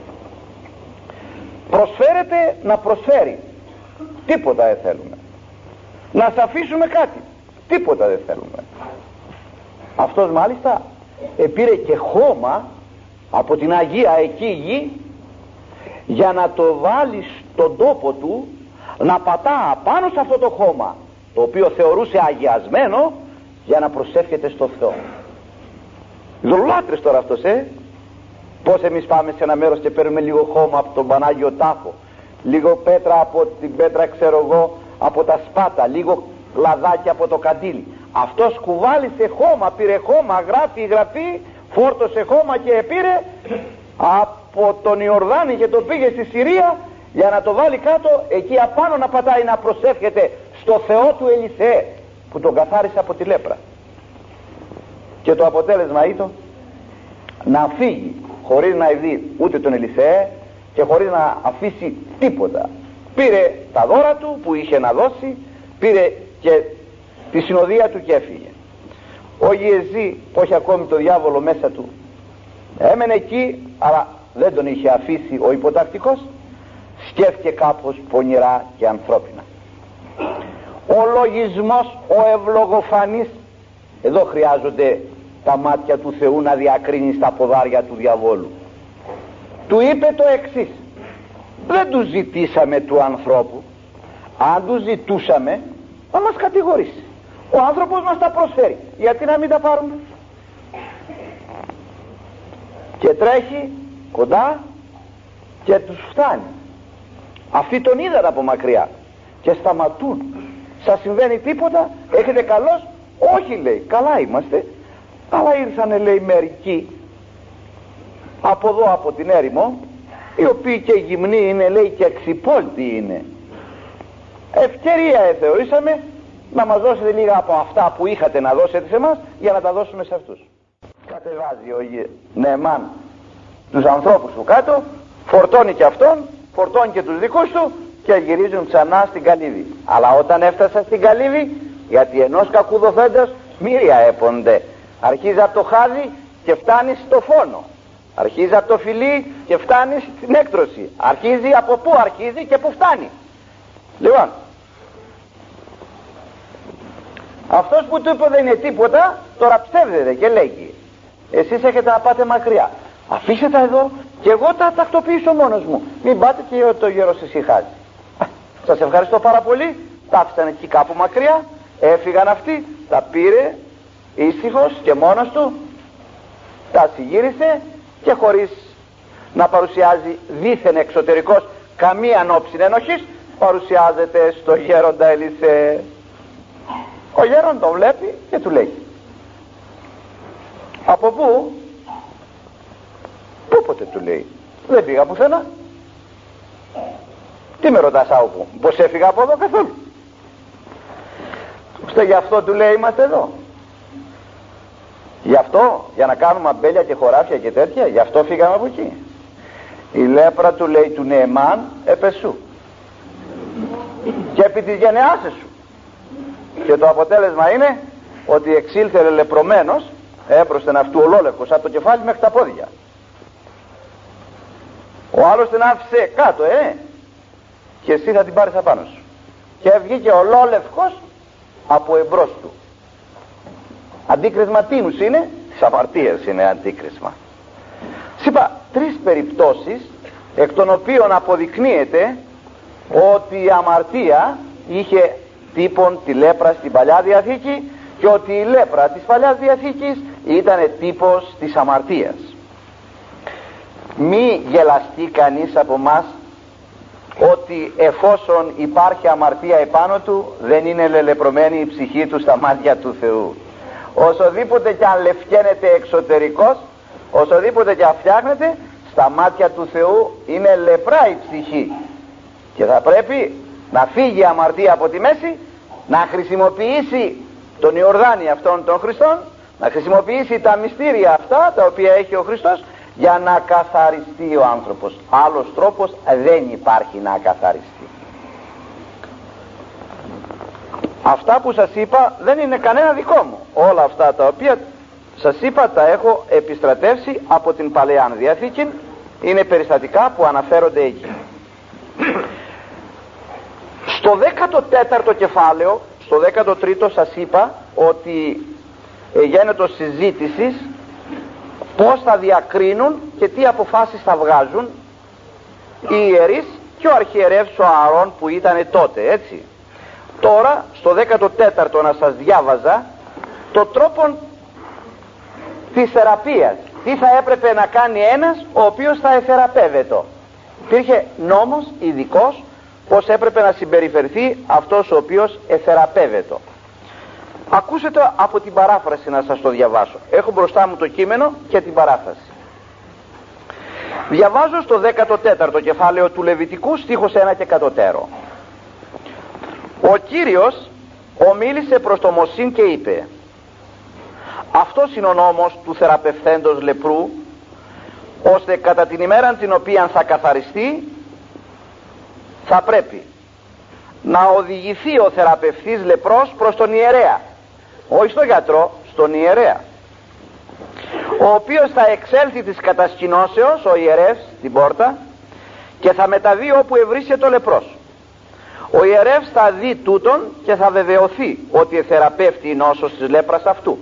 Προσφέρεται να προσφέρει, τίποτα δεν θέλουμε. Να σ' αφήσουμε κάτι, τίποτα δεν θέλουμε. Αυτός μάλιστα επήρε και χώμα από την Αγία εκεί γη, για να το βάλει στον τόπο του, να πατά πάνω σε αυτό το χώμα, το οποίο θεωρούσε αγιασμένο, για να προσεύχεται στο Θεό. Δολάτρες τώρα αυτός, πως εμείς πάμε σε ένα μέρος και παίρνουμε λίγο χώμα από τον Πανάγιο Τάφο, λίγο πέτρα από την πέτρα, ξέρω εγώ, από τα σπάτα, λίγο λαδάκι από το καντήλι. Αυτός κουβάλισε χώμα, πήρε χώμα, γραφή, φόρτωσε χώμα και πήρε από τον Ιορδάνη και το πήγε στη Συρία, για να το βάλει κάτω, εκεί απάνω να πατάει, να προσεύχεται στο Θεό του Ελισέ, που τον καθάρισε από τη λέπρα. Και το αποτέλεσμα ήταν να φύγει χωρίς να δει ούτε τον Ελισέ και χωρίς να αφήσει τίποτα. Πήρε τα δώρα του που είχε να δώσει, πήρε και τη συνοδεία του και έφυγε. Ο Γεζή, που έχει ακόμη το διάβολο μέσα του, έμενε εκεί, αλλά δεν τον είχε αφήσει ο υποτακτικός, σκέφτηκε κάπως πονηρά και ανθρώπινα. Ο λογισμός, ο ευλογοφανής, εδώ χρειάζονται τα μάτια του Θεού να διακρίνει στα ποδάρια του διαβόλου. Του είπε το εξής: δεν του ζητήσαμε του ανθρώπου, αν του ζητούσαμε θα μας κατηγορήσει. Ο άνθρωπος μας τα προσφέρει, γιατί να μην τα πάρουμε? Και τρέχει κοντά και τους φτάνει. Αυτοί τον είδαν από μακριά και σταματούν. Σας συμβαίνει τίποτα? Έχετε καλώς? Όχι, λέει, καλά είμαστε, αλλά ήρθανε, λέει, μερικοί από εδώ από την έρημο, οι οποίοι και γυμνοί είναι, λέει, και εξυπόλυτοι είναι. Ευκαιρία θεωρήσαμε να μας δώσετε λίγα από αυτά που είχατε να δώσετε σε εμάς, για να τα δώσουμε σε αυτούς. Κατεβάζει ο Νεεμάν τους ανθρώπους του κάτω, φορτώνει και αυτόν, φορτώνει και τους δικούς του, και γυρίζουν ξανά στην καλύβη. Αλλά όταν έφτασα στην καλύβη, γιατί ενός κακού δοθέντος μύρια έπονται, αρχίζει από το χάδι και φτάνει στο φόνο, αρχίζει από το φιλί και φτάνει στην έκτρωση, αρχίζει από πού αρχίζει και πού φτάνει. Λοιπόν, αυτός που του είπε δεν είναι τίποτα, τώρα ψεύδεται και λέγει: εσείς έχετε να πάτε μακριά, αφήστε τα εδώ και εγώ τα τακτοποιήσω μόνος μου, μην πάτε και το γέρο σας ησυχάζει. Σας ευχαριστώ πάρα πολύ. Τα άφησαν εκεί κάπου μακριά, έφυγαν αυτοί, τα πήρε ήσυχος και μόνος του, τα συγύρισε και χωρίς να παρουσιάζει δίθεν εξωτερικός καμία νόψη ενοχής, παρουσιάζεται στο γέροντα Ελισέ. Ο γέρον τον βλέπει και του λέει: από πού? Πούποτε, του λέει, δεν πήγα πουθενά. Τι με ρωτάς από πού? Πως έφυγα από εδώ? Καθόλου. Γι' αυτό του λέει είμαστε εδώ. Γι' αυτό, για να κάνουμε αμπέλια και χωράφια και τέτοια, γι' αυτό φύγαμε από εκεί. Η λέπρα του λέει του Νεεμάν επεσού και επί της γενεάσης σου, και το αποτέλεσμα είναι ότι εξήλθε λεπρωμένος, έπροσθεν αυτού ολόλευκος από το κεφάλι μέχρι τα πόδια. Ο άλλος την άφησε κάτω, και εσύ θα την πάρεις απάνω σου, και βγήκε ολόλευκος από εμπρός του. Αντίκρισμα τίνους είναι? Της αμαρτίας είναι αντίκρισμα. Σας είπα 3 περιπτώσεις εκ των οποίων αποδεικνύεται ότι η αμαρτία είχε τύπον τη λέπρα στην Παλιά Διαθήκη και ότι η λέπρα της Παλιάς Διαθήκης ήταν τύπος της αμαρτίας. Μη γελαστεί κανείς από μας ότι εφόσον υπάρχει αμαρτία επάνω του δεν είναι λελεπρωμένη η ψυχή του στα μάτια του Θεού. Όσοδήποτε και αν λευκαίνεται εξωτερικός, όσοδήποτε και αν φτιάχνεται, στα μάτια του Θεού είναι λεπρά η ψυχή, και θα πρέπει να φύγει η αμαρτία από τη μέση, να χρησιμοποιήσει τον Ιορδάνη αυτών των Χριστών, να χρησιμοποιήσει τα μυστήρια αυτά τα οποία έχει ο Χριστός για να καθαριστεί ο άνθρωπος. Άλλος τρόπος δεν υπάρχει να καθαριστεί. Αυτά που σας είπα δεν είναι κανένα δικό μου. Όλα αυτά τα οποία σας είπα τα έχω επιστρατεύσει από την Παλαιά Διαθήκη. Είναι περιστατικά που αναφέρονται εκεί. Στο 14ο κεφάλαιο, στο 13ο σας είπα ότι γίνεται συζήτηση πώς θα διακρίνουν και τι αποφάσεις θα βγάζουν οι ιερείς και ο αρχιερεύς ο Ααρών που ήταν τότε, έτσι. Τώρα στο 14ο να σας διάβαζα το τρόπο της θεραπείας. Τι θα έπρεπε να κάνει ένας ο οποίος θα εθεραπεύεται. Υπήρχε νόμος ειδικός πως έπρεπε να συμπεριφερθεί αυτός ο οποίος εθεραπεύεται. Ακούσετε από την παράφραση να σας το διαβάσω. Έχω μπροστά μου το κείμενο και την παράφραση. Διαβάζω στο 14ο κεφάλαιο του Λεβιτικού, στίχος 1 και κατωτέρω. Ο Κύριος ομίλησε προς το Μωσήν και είπε: αυτός είναι ο νόμος του θεραπευθέντος λεπρού, ώστε κατά την ημέρα την οποία θα καθαριστεί θα πρέπει να οδηγηθεί ο θεραπευτής λεπρός προς τον ιερέα, όχι στον γιατρό, στον ιερέα, ο οποίος θα εξέλθει της κατασκηνώσεως, ο ιερεύς, στην πόρτα, και θα μεταβεί όπου ευρίσκεται ο λεπρός. Ο ιερεύς θα δει τούτον και θα βεβαιωθεί ότι εθεραπεύτει η νόσος της λέπρας αυτού.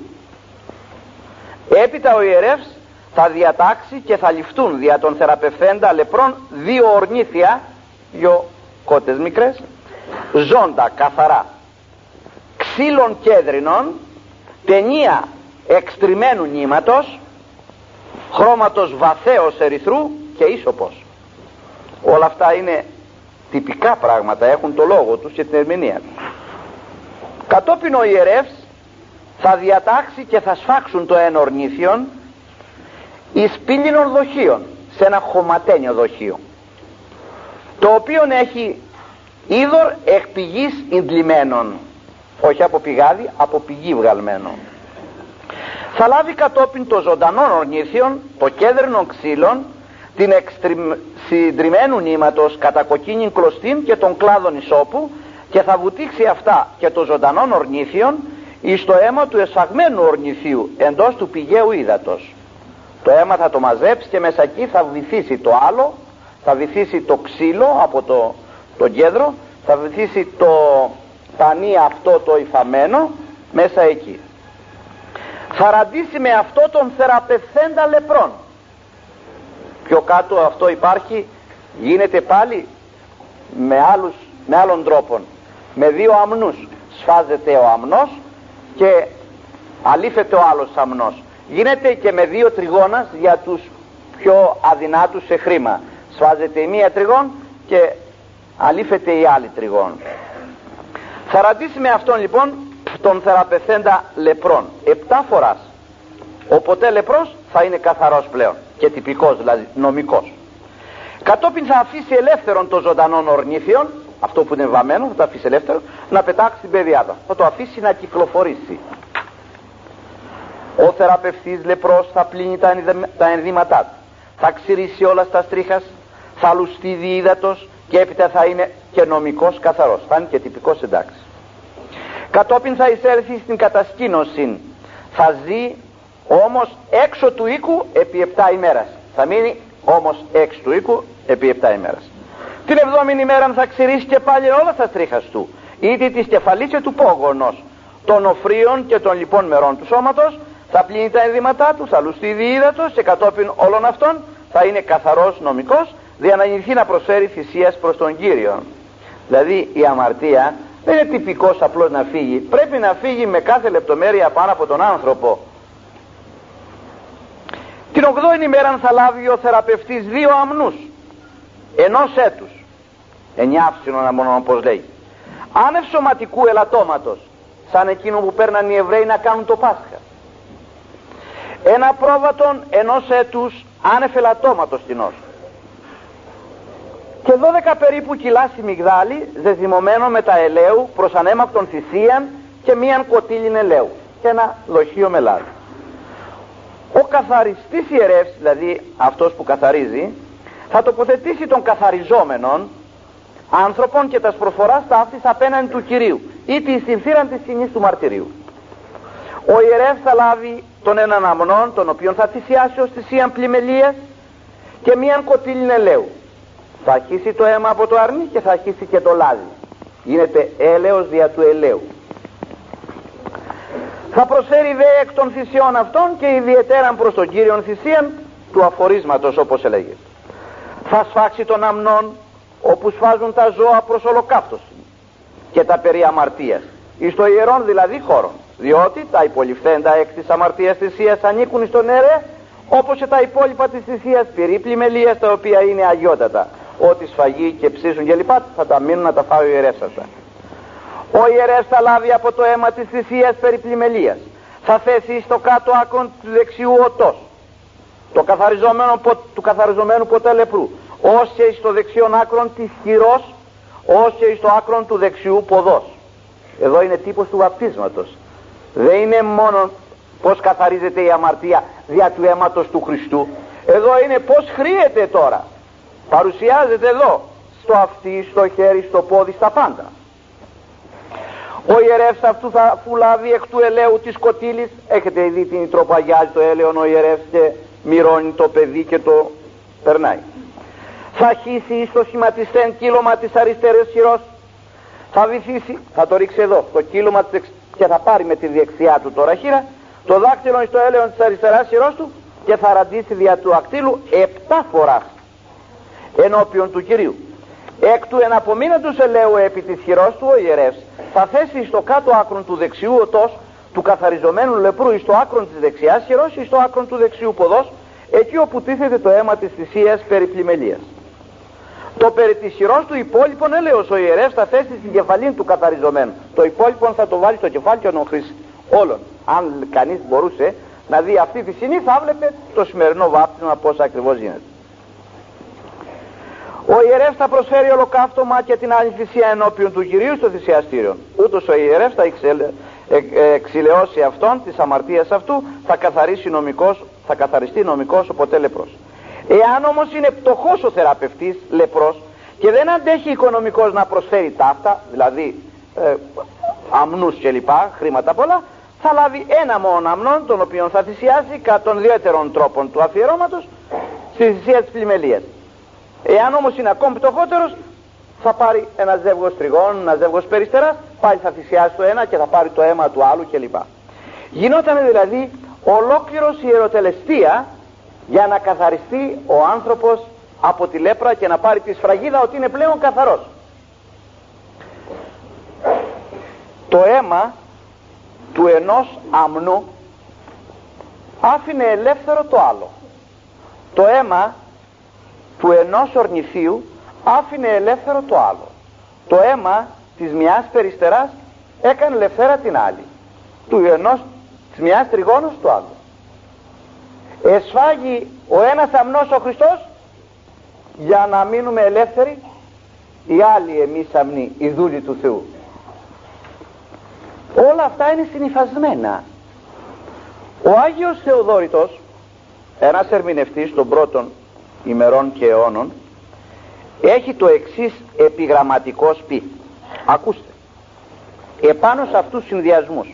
Έπειτα ο ιερεύς θα διατάξει και θα ληφθούν δια των θεραπευθέντα λεπρών 2 ορνήθια, 2 κότες μικρές, ζώντα καθαρά, ξύλων κέδρινων, ταινία εξτριμμένου νήματος, χρώματος βαθέως ερυθρού και ίσωπος. Όλα αυτά είναι τυπικά πράγματα, έχουν το λόγο τους και την ερμηνεία τους. Κατόπιν ο ιερεύς θα διατάξει και θα σφάξουν το ένα ορνήθιον εις πύληνων δοχείων, σε ένα χωματένιο δοχείο, το οποίο έχει είδωρ εκ πηγής ιντλημένων, όχι από πηγάδι, από πηγή βγαλμένο. Θα λάβει κατόπιν το ζωντανό ορνήθιον, το κέδρινο ξύλων, την συντριμμένου νήματος κατά κοκκίνην κλωστήν και των κλάδων ισόπου, και θα βουτήξει αυτά και το ζωντανό ορνήθιον εις το αίμα του εσφαγμένου ορνηθίου εντός του πηγαίου ύδατος. Το αίμα θα το μαζέψει και μέσα εκεί θα βυθίσει το άλλο, θα βυθίσει το ξύλο από το κέντρο, θα βυθίσει το πανί αυτό το υφαμένο μέσα εκεί. Θα ραντίσει με αυτό τον θεραπευθέντα λεπρών. Πιο κάτω αυτό υπάρχει, γίνεται πάλι με άλλον τρόπο, με 2 αμνούς. Σφάζεται ο αμνός και αλήφεται ο άλλος αμνός. Γίνεται και με 2 τριγώνας για τους πιο αδυνάτους σε χρήμα. Σφάζεται η μία τριγών και αλήφεται η άλλη τριγών. Θα ραντίσει με αυτόν λοιπόν τον θεραπευθέντα λεπρών 7 φοράς. Οπότε λεπρός θα είναι καθαρός πλέον και τυπικός, δηλαδή νομικός. Κατόπιν θα αφήσει ελεύθερον το ζωντανόν ορνήθιον, αυτό που είναι βαμμένο θα το αφήσει ελεύθερο, να πετάξει την πεδιάδα, θα το αφήσει να κυκλοφορήσει. Ο θεραπευτής λεπρός θα πλύνει τα ενδύματά του, θα ξυρίσει όλα στα στρίχας, θα λουστεί διύδατος και έπειτα θα είναι και νομικός καθαρός, θα είναι και τυπικός εντάξει. Κατόπιν θα εισέλθει στην κατασκήνωση, θα ζει όμως έξω του οίκου επί 7 ημέρας, θα μείνει όμως έξω του οίκου επί 7 ημέρας. Την 7η ημέρα θα ξυρίσει και πάλι όλα τα στρίχας του, είτε της κεφαλής και του πόγονος, των οφρίων και των λοιπών μερών του σώματος, θα πλύνει τα ενδύματά του, θα λουστεί διύδατος και κατόπιν όλων αυτών θα είναι καθαρός νομικός, δια να γεννηθεί να προσφέρει θυσίας προς τον Κύριον. Δηλαδή η αμαρτία δεν είναι τυπικός απλώς να φύγει, πρέπει να φύγει με κάθε λεπτομέρεια πάνω από τον άνθρωπο. Την 8η ημέρα θα λάβει ο θεραπευτής 2 αμνούς ενός έτους, 9 αμνών όπως λέει, άνευ σωματικού ελαττώματος, σαν εκείνο που παίρναν οι Εβραίοι να κάνουν το Πάσχα, ένα πρόβατον ενός έτους άνευ ελαττώματος τινός, και 12 περίπου κιλά σιμιγδάλι ζεζυμωμένο με τα ελαίου προς ανέμακτον θυσίαν και μίαν κοτήλιν ελαίου και ένα λοχείο με λάδι. Ο καθαριστής ιερεύς, δηλαδή αυτός που καθαρίζει, θα τοποθετήσει τον καθαριζόμενον άνθρωπον και τα προσφοράς ταύτης απέναντι του Κυρίου ή τη συμφύραν της σκηνής του μαρτυρίου. Ο ιερεύς θα λάβει τον έναν αμνόν, τον οποίον θα θυσιάσει ως θυσίαν πλημελίας και μίαν κοτήλιν ελαίου. Θα αρχίσει το αίμα από το αρνί και θα αρχίσει και το λάδι. Γίνεται έλεος δια του ελαίου. Θα προσφέρει δε εκ των θυσιών αυτών και ιδιαιτέραν προς τον Κύριον θυσίαν του αφορίσματος όπως έλεγε. Θα σφάξει τον αμνόν όπου σφάζουν τα ζώα προς ολοκαύτωση και τα περί αμαρτίας, εις το ιερόν δηλαδή χώρον, διότι τα υποληφθέντα εκ της αμαρτίας θυσίας ανήκουν εις τον αιρέ, όπως και τα υπόλοιπα της θυσίας περί πλημελίας, τα οποία είναι αγιότατα, ότι σφαγή και ψήσουν και λοιπά θα τα μείνουν να τα φάει ο ιερεύς αυτά. Ο ιερεύς θα λάβει από το αίμα της θυσίας περί πλημελίας, θα θέσει στο κάτω άκρον του δεξιού οτός του καθαριζομένου ποτέ λεπρού, ως και στο δεξιόν άκρον της χειρός, ως και στο άκρον του δεξιού ποδός. Εδώ είναι τύπος του βαπτίσματος. Δεν είναι μόνο πως καθαρίζεται η αμαρτία δια του αίματος του Χριστού, εδώ είναι πως χρειάζεται τώρα, παρουσιάζεται εδώ στο αυτί, στο χέρι, στο πόδι, στα πάντα. Ο ιερεύς αυτού θα φουλάβει εκ του ελαίου της κοτήλης, έχετε δει την τροπαγιάζει το έλαιον ο ιερεύς και μυρώνει το παιδί και το περνάει. Θα χύσει στο σχηματιστέν κύλωμα της αριστερής χειρός, θα βυθίσει, θα το ρίξει εδώ το κύλωμα και θα πάρει με τη δεξιά του τώρα χείρα το δάκτυλο στο έλαιον της αριστεράς χειρός του και θα ραντίσει δια του ακτήλου 7 φοράς ενώπιον του Κυρίου. Εκ του εναπομείναντος ελαίου επί της χειρός του ο ιερεύς θα θέσει στο κάτω άκρον του δεξιού οτός του καθαριζομένου λεπρού εις το άκρον της δεξιάς χειρός εις το άκρον του δεξιού ποδός, εκεί όπου τίθεται το αίμα της θυσίας περί πλημελίας. Το περί της χειρός του υπόλοιπον έλεος ο ιερεύς θα θέσει στην κεφαλήν του καθαριζομένου. Το υπόλοιπον θα το βάλει στο κεφάλι και χρήσει όλων. Αν κανείς μπορούσε να δει αυτή τη σκηνή θα βλέπε το σημερινό βάπτισμα πώς ακριβώς γίνεται. Ο ιερεύς θα προσφέρει ολοκαύτωμα και την άλλη θυσία ενώπιον του Κυρίου στο θυσιαστήριο. Ούτως ο ιερεύς θα εξηλαιώσει αυτόν της αμαρτίας αυτού, θα καθαριστεί νομικός ο ποτέ λεπρός. Εάν όμως είναι πτωχός ο θεραπευτής λεπρός και δεν αντέχει οικονομικός να προσφέρει ταύτα, δηλαδή αμνούς και λοιπά, χρήματα πολλά, θα λάβει ένα μόνο αμνόν, τον οποίο θα θυσιάσει κατά των ιδιαίτερων τρόπων του αφιερώματος στη θυσία της πλημελίας. Εάν όμως είναι ακόμη πτωχότερος, θα πάρει ένα ζεύγος τριγών, ένα ζεύγος περιστεράς, πάλι θα θυσιάσει το ένα και θα πάρει το αίμα του άλλου κλπ. Γινόταν δηλαδή ολόκληρος ιεροτελεστία για να καθαριστεί ο άνθρωπος από τη λέπρα και να πάρει τη σφραγίδα ότι είναι πλέον καθαρός. Το αίμα του ενός αμνού άφηνε ελεύθερο το άλλο. Το αίμα του ενός ορνηθίου άφηνε ελεύθερο το άλλο. Το αίμα της μιας περιστεράς έκανε ελευθέρα την άλλη. Της μιας τριγώνος το άλλο. Εσφάγει ο ένας αμνός ο Χριστός για να μείνουμε ελεύθεροι, οι άλλοι εμείς αμνοί, οι δούλοι του Θεού. Όλα αυτά είναι συνυφασμένα. Ο Άγιος Θεοδόρητος, ένας ερμηνευτής των πρώτων ημερών και αιώνων, έχει το εξής επιγραμματικός πει. Ακούστε, επάνω σε αυτούς τους συνδυασμούς: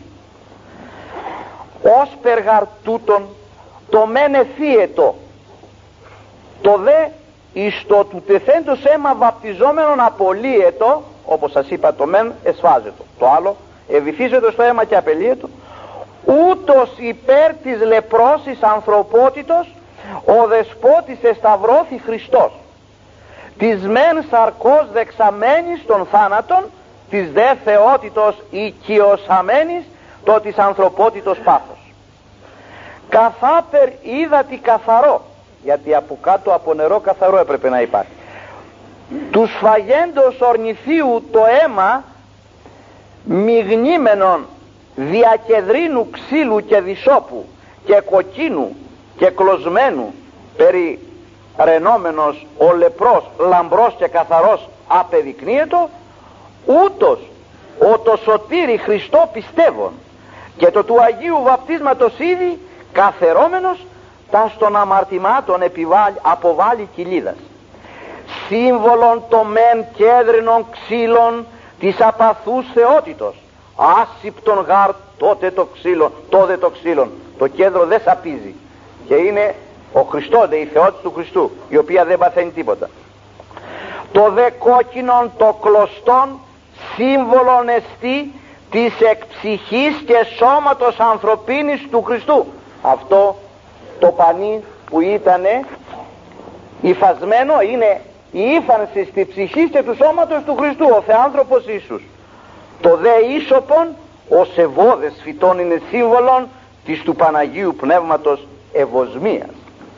ως περγαρ τούτον το μεν εθίετο, το δε εις το του τεθέντος αίμα βαπτιζόμενον απολύετο, όπως σας είπα, το μεν εσφάζετο, το άλλο ευυθίζετο στο αίμα και απελύετο, ούτως υπέρ της λεπρώσης ανθρωπότητος ο δεσπότης εσταυρώθη Χριστός, της μεν σαρκός δεξαμένης των θάνατων, της δε θεότητος οικειοσαμένης το της ανθρωπότητος πάθος. Καθάπερ είδατη καθαρό, γιατί από κάτω από νερό καθαρό έπρεπε να υπάρχει, του σφαγέντος ορνηθίου το αίμα μειγνήμενον διακεδρίνου ξύλου και δυσόπου και κοκκίνου και κλωσμένου, περί ρενόμενος ο λεπρός λαμπρός και καθαρός απεδεικνύετο, ούτως ο το σωτήρι Χριστό πιστεύων και το του Αγίου βαπτίσματος ήδη καθερώμενος τα στον αμαρτημάτων αποβάλλει κοιλίδας, σύμβολον το μεν κέδρινων ξύλων της απαθούς θεότητος, άσυπτον γάρ τότε το ξύλον, το κέντρο δεν σαπίζει, και είναι ο Χριστός, η θεότητα του Χριστού, η οποία δεν παθαίνει τίποτα. Το δε κόκκινον το κλωστόν σύμβολον εστί της εκψυχής και σώματος ανθρωπίνης του Χριστού. Αυτό το πανί που ήτανε υφασμένο είναι η ύφανση στη ψυχή και του σώματος του Χριστού, ο Θεάνθρωπος Ιησούς. Το δε ίσοπον ο σεβόδες φυτών είναι σύμβολον της του Παναγίου Πνεύματος ευωσμίας.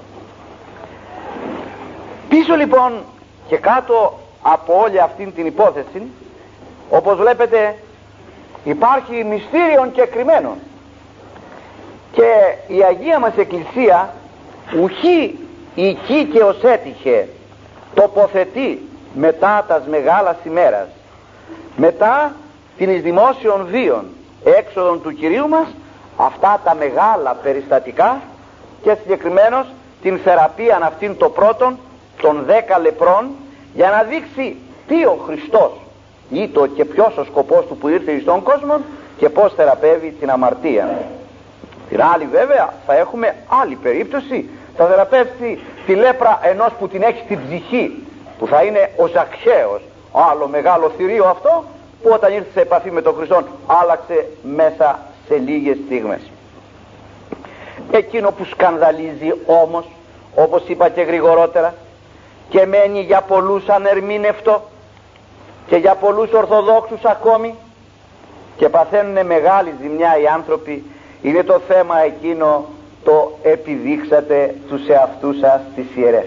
Πίσω λοιπόν και κάτω από όλη αυτήν την υπόθεση, όπως βλέπετε, υπάρχει μυστήριον και κρυμμένον, και η Αγία μας Εκκλησία ουχή εκεί και ως έτυχε τοποθετεί μετά τας μεγάλας ημέρας, μετά την εις δημόσιων βίων έξοδων του Κυρίου μας, αυτά τα μεγάλα περιστατικά, και συγκεκριμένως την θεραπεία αυτήν το πρώτον των 10 λεπρών, για να δείξει τι ο Χριστός ή το και ποιος ο σκοπός του που ήρθε στον κόσμο και πως θεραπεύει την αμαρτία. Την άλλη βέβαια θα έχουμε άλλη περίπτωση, θα θεραπεύσει τη λέπρα ενός που την έχει στην ψυχή, που θα είναι ο Ζακχαίος, άλλο μεγάλο θηρίο αυτό, που όταν ήρθε σε επαφή με τον Χριστό άλλαξε μέσα σε λίγες στιγμές. Εκείνο που σκανδαλίζει όμως, όπως είπα και γρηγορότερα, και μένει για πολλούς ανερμήνευτο και για πολλούς ορθοδόξους ακόμη, και παθαίνουν μεγάλη ζημιά οι άνθρωποι, είναι το θέμα εκείνο το επιδείξατε τους εαυτούς σας τις ιερές.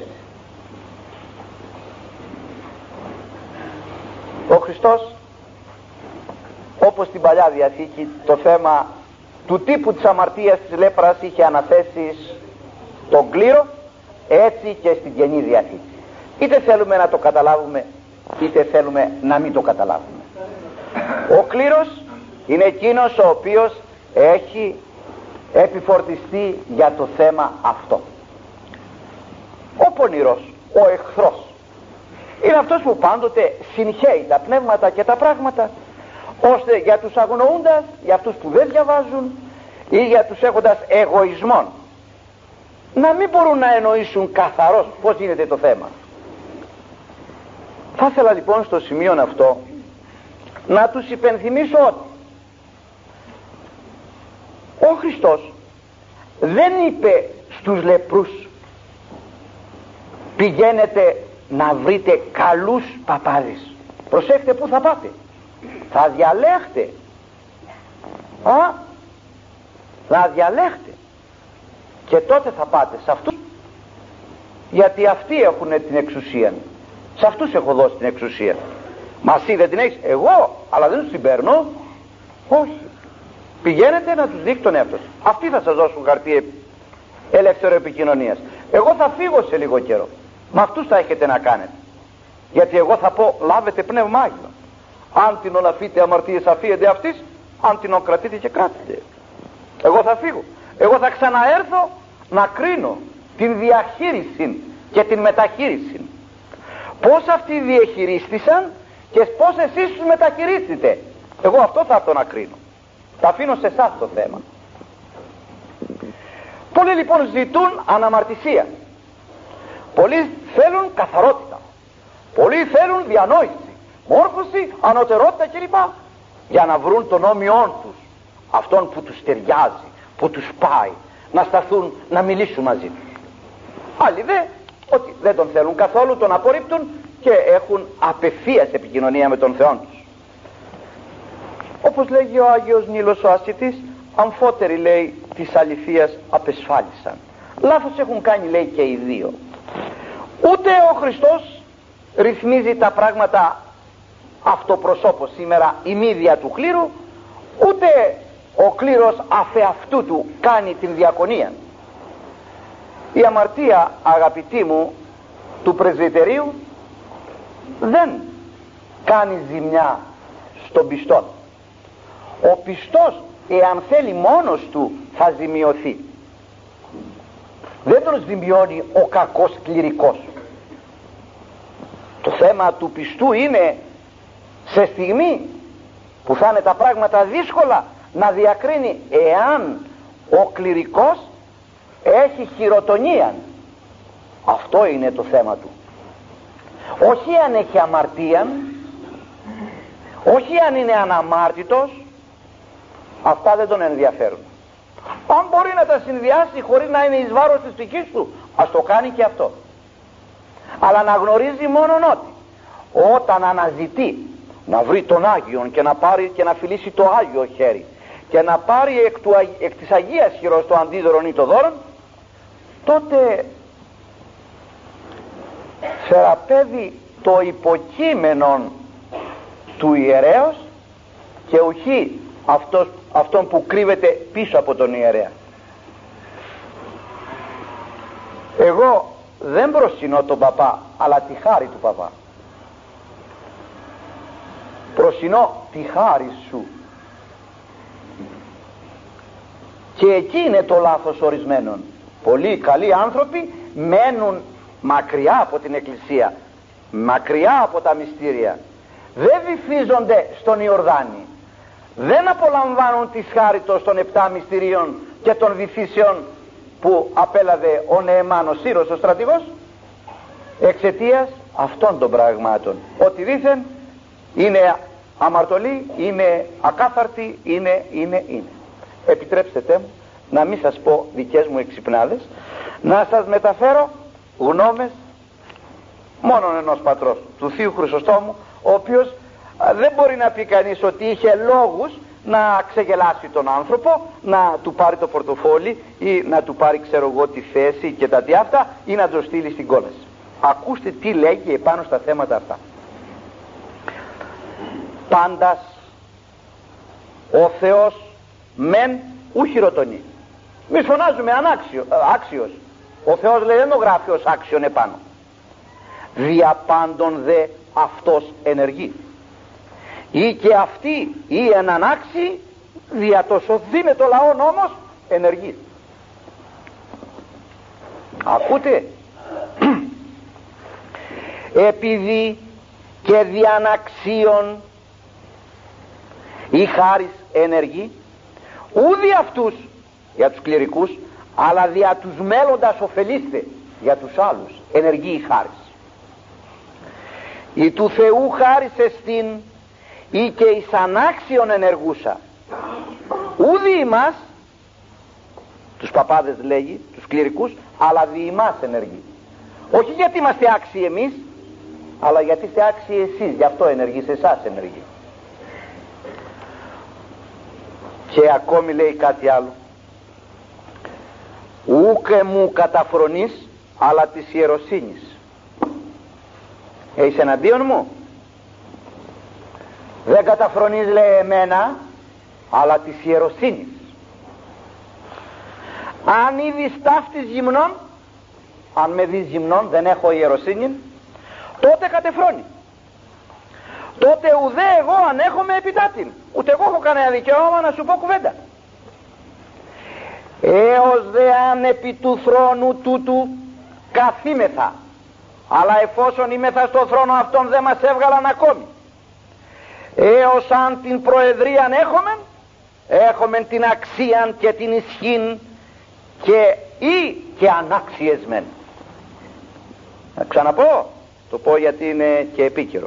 Ο Χριστός, όπως στην Παλιά Διαθήκη, το θέμα του τύπου της αμαρτίας της λέπρας είχε αναθέσει τον κλήρο, έτσι και στην Καινή Διαθήκη. Είτε θέλουμε να το καταλάβουμε, είτε θέλουμε να μην το καταλάβουμε. Ο κλήρος είναι εκείνος ο οποίος έχει επιφορτιστεί για το θέμα αυτό. Ο πονηρός, ο εχθρός, είναι αυτός που πάντοτε συγχαίει τα πνεύματα και τα πράγματα, ώστε για τους αγνοούντας, για αυτούς που δεν διαβάζουν ή για τους έχοντας εγωισμόν, να μην μπορούν να εννοήσουν καθαρός πως γίνεται το θέμα. Θα ήθελα λοιπόν στο σημείο αυτό να τους υπενθυμίσω ότι ο Χριστός δεν είπε στους λεπρούς πηγαίνετε να βρείτε καλούς παπάδες, προσέχτε που θα πάτε, θα διαλέχτε, θα διαλέχτε, και τότε θα πάτε σε αυτούς, γιατί αυτοί έχουν την εξουσία. Σε αυτούς έχω δώσει την εξουσία. Μα εσύ δεν την έχεις? Εγώ, αλλά δεν τους την παίρνω. Όχι. Πηγαίνετε να τους δείξει τον εαυτό σου. Αυτοί θα σας δώσουν χαρτί ελεύθερο επικοινωνίας. Εγώ θα φύγω σε λίγο καιρό. Με αυτούς θα έχετε να κάνετε. Γιατί εγώ θα πω λάβετε πνεύμα Άγιο. Αν την ολαφείτε αμαρτίες αφίετε αυτής, αν την κρατείτε και κράτετε. Εγώ θα φύγω. Εγώ θα ξαναέρθω να κρίνω την διαχείριση και την μεταχείριση. Πώς αυτοί διαχειρίστησαν και πώς εσείς τους μεταχειρίστητε. Εγώ αυτό θα έρθω να κρίνω. Θα αφήνω σε εσάς το θέμα. Πολλοί λοιπόν ζητούν αναμαρτησία. Πολλοί θέλουν καθαρότητα. Πολλοί θέλουν διανόηση, μόρφωση, ανωτερότητα κλπ. Για να βρουν τον όμοιόν τους, αυτόν που τους ταιριάζει, που τους πάει, να σταθούν να μιλήσουν μαζί τους. Άλλοι δε ότι δεν τον θέλουν καθόλου, τον απορρίπτουν και έχουν απευθείας επικοινωνία με τον Θεό τους. Όπως λέγει ο Άγιος Νίλος ο Ασσητής, αμφότεροι λέει της αληθείας απεσφάλισαν. Λάθος έχουν κάνει λέει και οι δύο. Ούτε ο Χριστός ρυθμίζει τα πράγματα αυτοπροσώπως σήμερα ημίδια του κλήρου, ούτε ο κλήρος αφεαυτού του κάνει την διακονία. Η αμαρτία, αγαπητοί μου, του πρεσβυτερίου δεν κάνει ζημιά στον πιστό. Ο πιστός, εάν θέλει μόνος του, θα ζημιωθεί. Δεν τον ζημιώνει ο κακός κληρικός. Το θέμα του πιστού είναι σε στιγμή που θα είναι τα πράγματα δύσκολα να διακρίνει εάν ο κληρικός έχει χειροτονία. Αυτό είναι το θέμα του. Όχι αν έχει αμαρτία, όχι αν είναι αναμάρτητος, αυτά δεν τον ενδιαφέρουν. Αν μπορεί να τα συνδυάσει χωρίς να είναι εις βάρος της ψυχής του, ας το κάνει και αυτό. Αλλά να γνωρίζει μόνον ότι όταν αναζητεί να βρει τον Άγιον και να πάρει και να φιλήσει το Άγιο χέρι και να πάρει εκ της Αγίας χειρός το αντίδωρον ή το δώρον, τότε θεραπεύει το υποκείμενο του ιερέως και ουχή αυτόν που κρύβεται πίσω από τον ιερέα. Εγώ δεν προσκυνώ τον παπά, αλλά τη χάρη του παπά. Προσκυνώ τη χάρη σου. Και εκεί είναι το λάθος ορισμένων. Πολλοί καλοί άνθρωποι μένουν μακριά από την Εκκλησία, μακριά από τα μυστήρια. Δεν βυθίζονται στον Ιορδάνη. Δεν απολαμβάνουν τη χάριτος των 7 μυστηρίων και των βυθίσεων που απέλαβε ο Νεεμάν ο Σύρος ο στρατηγός, εξαιτίας αυτών των πραγμάτων. Ότι δήθεν είναι αμαρτωλή, είναι ακάθαρτη, είναι. Επιτρέψτε μου να μην σας πω δικές μου εξυπνάδες, να σας μεταφέρω γνώμες μόνον ενός πατρός, του Θείου Χρυσοστόμου, ο οποίος δεν μπορεί να πει κανείς ότι είχε λόγους να ξεγελάσει τον άνθρωπο, να του πάρει το πορτοφόλι ή να του πάρει ξέρω εγώ τη θέση και τα τι αυτά, ή να το στείλει στην κόλαση. Ακούστε τι λέγει επάνω στα θέματα αυτά. Πάντας ο Θεός μεν ου χειροτονεί. Μη φωνάζουμε άξιος. Ο Θεός λέει δεν το γράφει ως άξιον επάνω. Δια πάντων δε αυτός ενεργεί. Ή και αυτή ή έναν άξι δια το σωθήνε το λαόν όμως ενεργεί. Ακούτε? Επειδή και διαναξίων η χάρις ενεργεί, ούδι αυτούς για τους κληρικούς, αλλά δια τους μέλλοντας ωφελείστε για τους άλλους ενεργεί η χάρις. Η του Θεού χάρις εστίν ή και εις ανάξιον ενεργούσα, ούδι ημάς, τους παπάδες λέγει, τους κληρικούς, αλλά δι ημάς ενεργεί. Όχι γιατί είμαστε άξιοι εμείς, αλλά γιατί είστε άξιοι εσείς, γι' αυτό ενεργεί, σε εσάς ενεργεί. Και ακόμη λέει κάτι άλλο. Ούκε μου καταφρονείς, αλλά της ιεροσύνης. Είσαι εναντίον μου? Δεν καταφρονείς λέει εμένα, αλλά της ιεροσύνης. Αν είδης ταύτης γυμνών, αν με δεις γυμνόν, δεν έχω ιεροσύνη, τότε κατεφρώνει. Τότε ουδέ εγώ ανέχομαι επιτάτην, ούτε εγώ έχω κανένα δικαίωμα να σου πω κουβέντα. Έως δε αν επί του θρόνου τούτου καθήμεθα, αλλά εφόσον είμεθα στο θρόνο αυτόν δεν μας έβγαλαν ακόμη, έως αν την προεδρίαν έχομεν την αξίαν και την ισχύν και ανάξιες μεν. Να ξαναπώ, το πω γιατί είναι και επίκαιρο.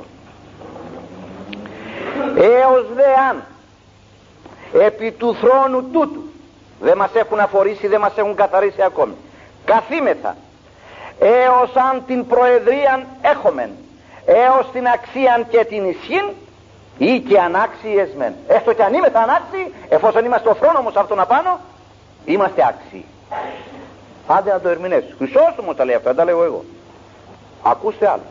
Έως δε αν επί του θρόνου τούτου δεν μας έχουν αφορήσει, δεν μας έχουν καθαρίσει ακόμη, καθήμεθα, έως αν την προεδρίαν έχομεν, έως την αξίαν και την ισχύν ή και ανάξιες μεν. Έστω και αν είμεθα ανάξιοι, εφόσον είμαστε στο θρόνο όμως αυτόν απάνω, είμαστε άξιοι. Άντε να το ερμηνεύσεις. Χρυσόστομος τα λέει αυτά, δεν τα λέω εγώ. Ακούστε άλλο.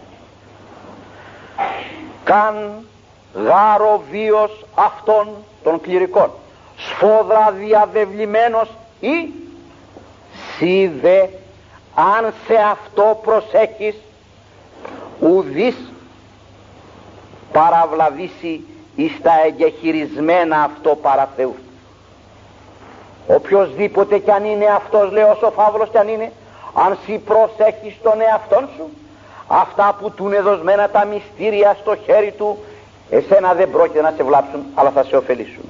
Καν γάρο βίος αυτών των κληρικών, σφόδρα διαβεβλημένος ή σι δε αν σε αυτό προσέχεις ουδείς παραβλαβήσει εις τα εγκεχειρισμένα αυτό παρά Θεού. Οποιοσδήποτε κι αν είναι αυτός, λέει, όσο φαύλος κι αν είναι, αν σι προσέχεις τον εαυτόν σου, αυτά που του είναι δοσμένα τα μυστήρια στο χέρι του, εσένα δεν πρόκειται να σε βλάψουν, αλλά θα σε ωφελήσουν.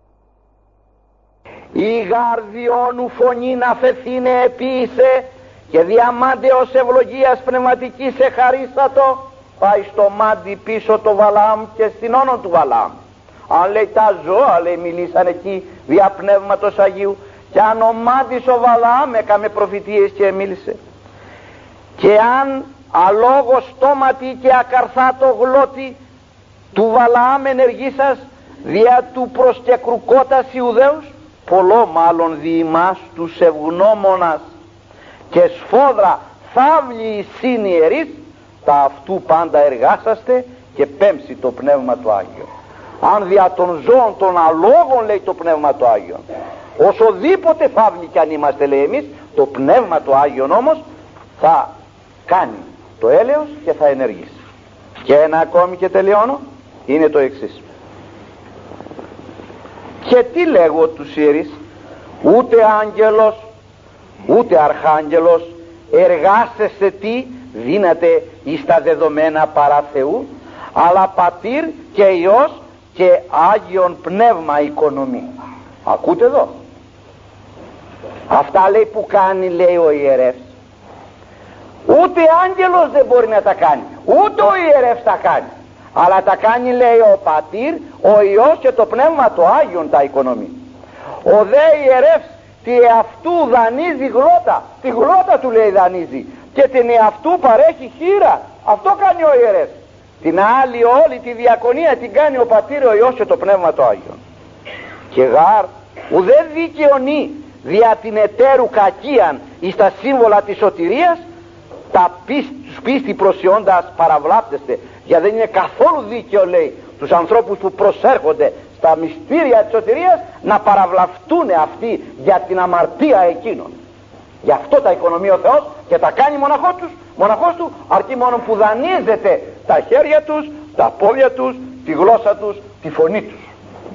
Η γαρδιόνου φωνή να φεθήνε επίησε και διαμάντεως ευλογίας πνευματικής σε χαρίσατο. Πάει στο μάντι πίσω το Βαλάμ και στην όνο του Βαλάμ. Αν λέει τα ζώα, λέει, μιλήσαν εκεί δια πνεύματος Αγίου, και αν ο μάντις ο Βαλάμ έκαμε προφητείες και μίλησε, και αν αλόγω στόματι και ακαρθάτο γλώτη του Βαλάμ ενεργήσας δια του προσκεκρουκότας Ιουδαίους, πολλό μάλλον δι' ημάς τους ευγνώμονας και σφόδρα θαύλοι συνιερείς, τα αυτού πάντα εργάσαστε και πέμψει το Πνεύμα του Άγιο. Αν δια των ζώων των αλόγων, λέει, το Πνεύμα του Άγιο, όσοδήποτε φαύλοι κι αν είμαστε, λέει, εμείς, το Πνεύμα του Άγιον όμως θα κάνει το έλεος και θα ενεργήσει. Και ένα ακόμη και τελειώνω, είναι το εξής. Και τι λέγω τους ιερείς, ούτε άγγελος ούτε αρχάγγελος εργάσεστε τι δύναται εις τα δεδομένα παρά Θεού, αλλά Πατήρ και Υιός και Άγιον Πνεύμα οικονομή. Ακούτε εδώ, αυτά λέει που κάνει, λέει ο ιερεύς. Ούτε άγγελος δεν μπορεί να τα κάνει, ούτε ο ιερεύς τα κάνει, αλλά τα κάνει, λέει, ο Πατήρ, ο Υιός και το Πνεύμα το Άγιον τα οικονομεί. Ο δε ιερεύς τι εαυτού δανείζει γλώτα, τη γλώτα του, λέει, δανείζει, και την εαυτού παρέχει χείρα. Αυτό κάνει ο ιερεύς. Την άλλη όλη τη διακονία την κάνει ο Πατήρ, ο Υιός και το Πνεύμα το Άγιον. Και γάρ ουδέ δικαιονεί δια την εταίρου κακίαν εις τα σύμβολα της σωτηρίας, τα πίστη προσιώντας παραβλάπτεστε, γιατί δεν είναι καθόλου δίκαιο, λέει, τους ανθρώπους που προσέρχονται στα μυστήρια της σωτηρίας να παραβλαφτούν αυτοί για την αμαρτία εκείνων. Γι' αυτό τα οικονομεί ο Θεός και τα κάνει μοναχός του, αρκεί μόνο που δανείζεται τα χέρια τους, τα πόδια τους, τη γλώσσα τους, τη φωνή τους.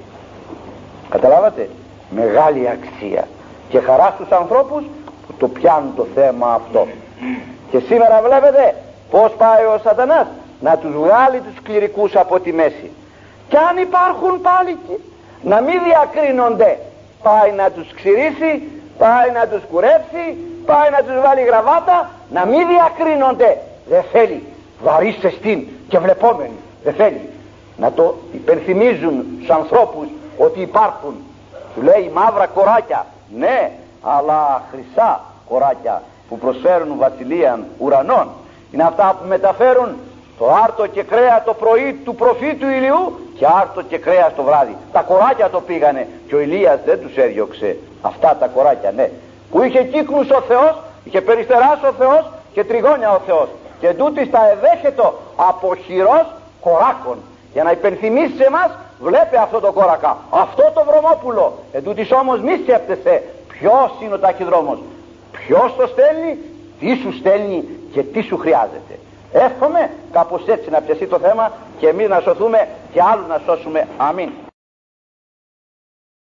Καταλάβατε, μεγάλη αξία και χαρά στους ανθρώπους που το πιάνουν το θέμα αυτό. Και σήμερα βλέπετε πως πάει ο Σατανάς να τους βγάλει τους κληρικούς από τη μέση. Και αν υπάρχουν πάλι να μην διακρίνονται, πάει να τους ξηρίσει, πάει να τους κουρέψει, πάει να τους βάλει γραβάτα, να μην διακρίνονται. Δεν θέλει, βαρίστε στην και βλεπόμενοι, δεν θέλει να το υπενθυμίζουν στους ανθρώπους ότι υπάρχουν. Του λέει μαύρα κοράκια, ναι, αλλά χρυσά κοράκια που προσφέρουν βασιλείαν ουρανών. Είναι αυτά που μεταφέρουν το άρτο και κρέα το πρωί του προφήτου Ηλιού και άρτο και κρέα το βράδυ. Τα κοράκια το πήγανε και ο Ηλίας δεν τους έδιωξε. Αυτά τα κοράκια, ναι, που είχε κύκνους ο Θεός, είχε περιστεράς ο Θεός και τριγώνια ο Θεός, και τούτης τα εδέχετο από χειρός κοράκων, για να υπενθυμίσει σε εμάς, βλέπε αυτό το κόρακα, αυτό το βρωμόπουλο. Τούτης όμως μη σκέφτεσαι ποιος είναι ο ταχυδρόμος, ποιος το στέλνει, τι σου στέλνει και τι σου χρειάζεται. Εύχομαι κάπως έτσι να πιαστεί το θέμα και εμείς να σωθούμε και άλλους να σώσουμε. Αμήν.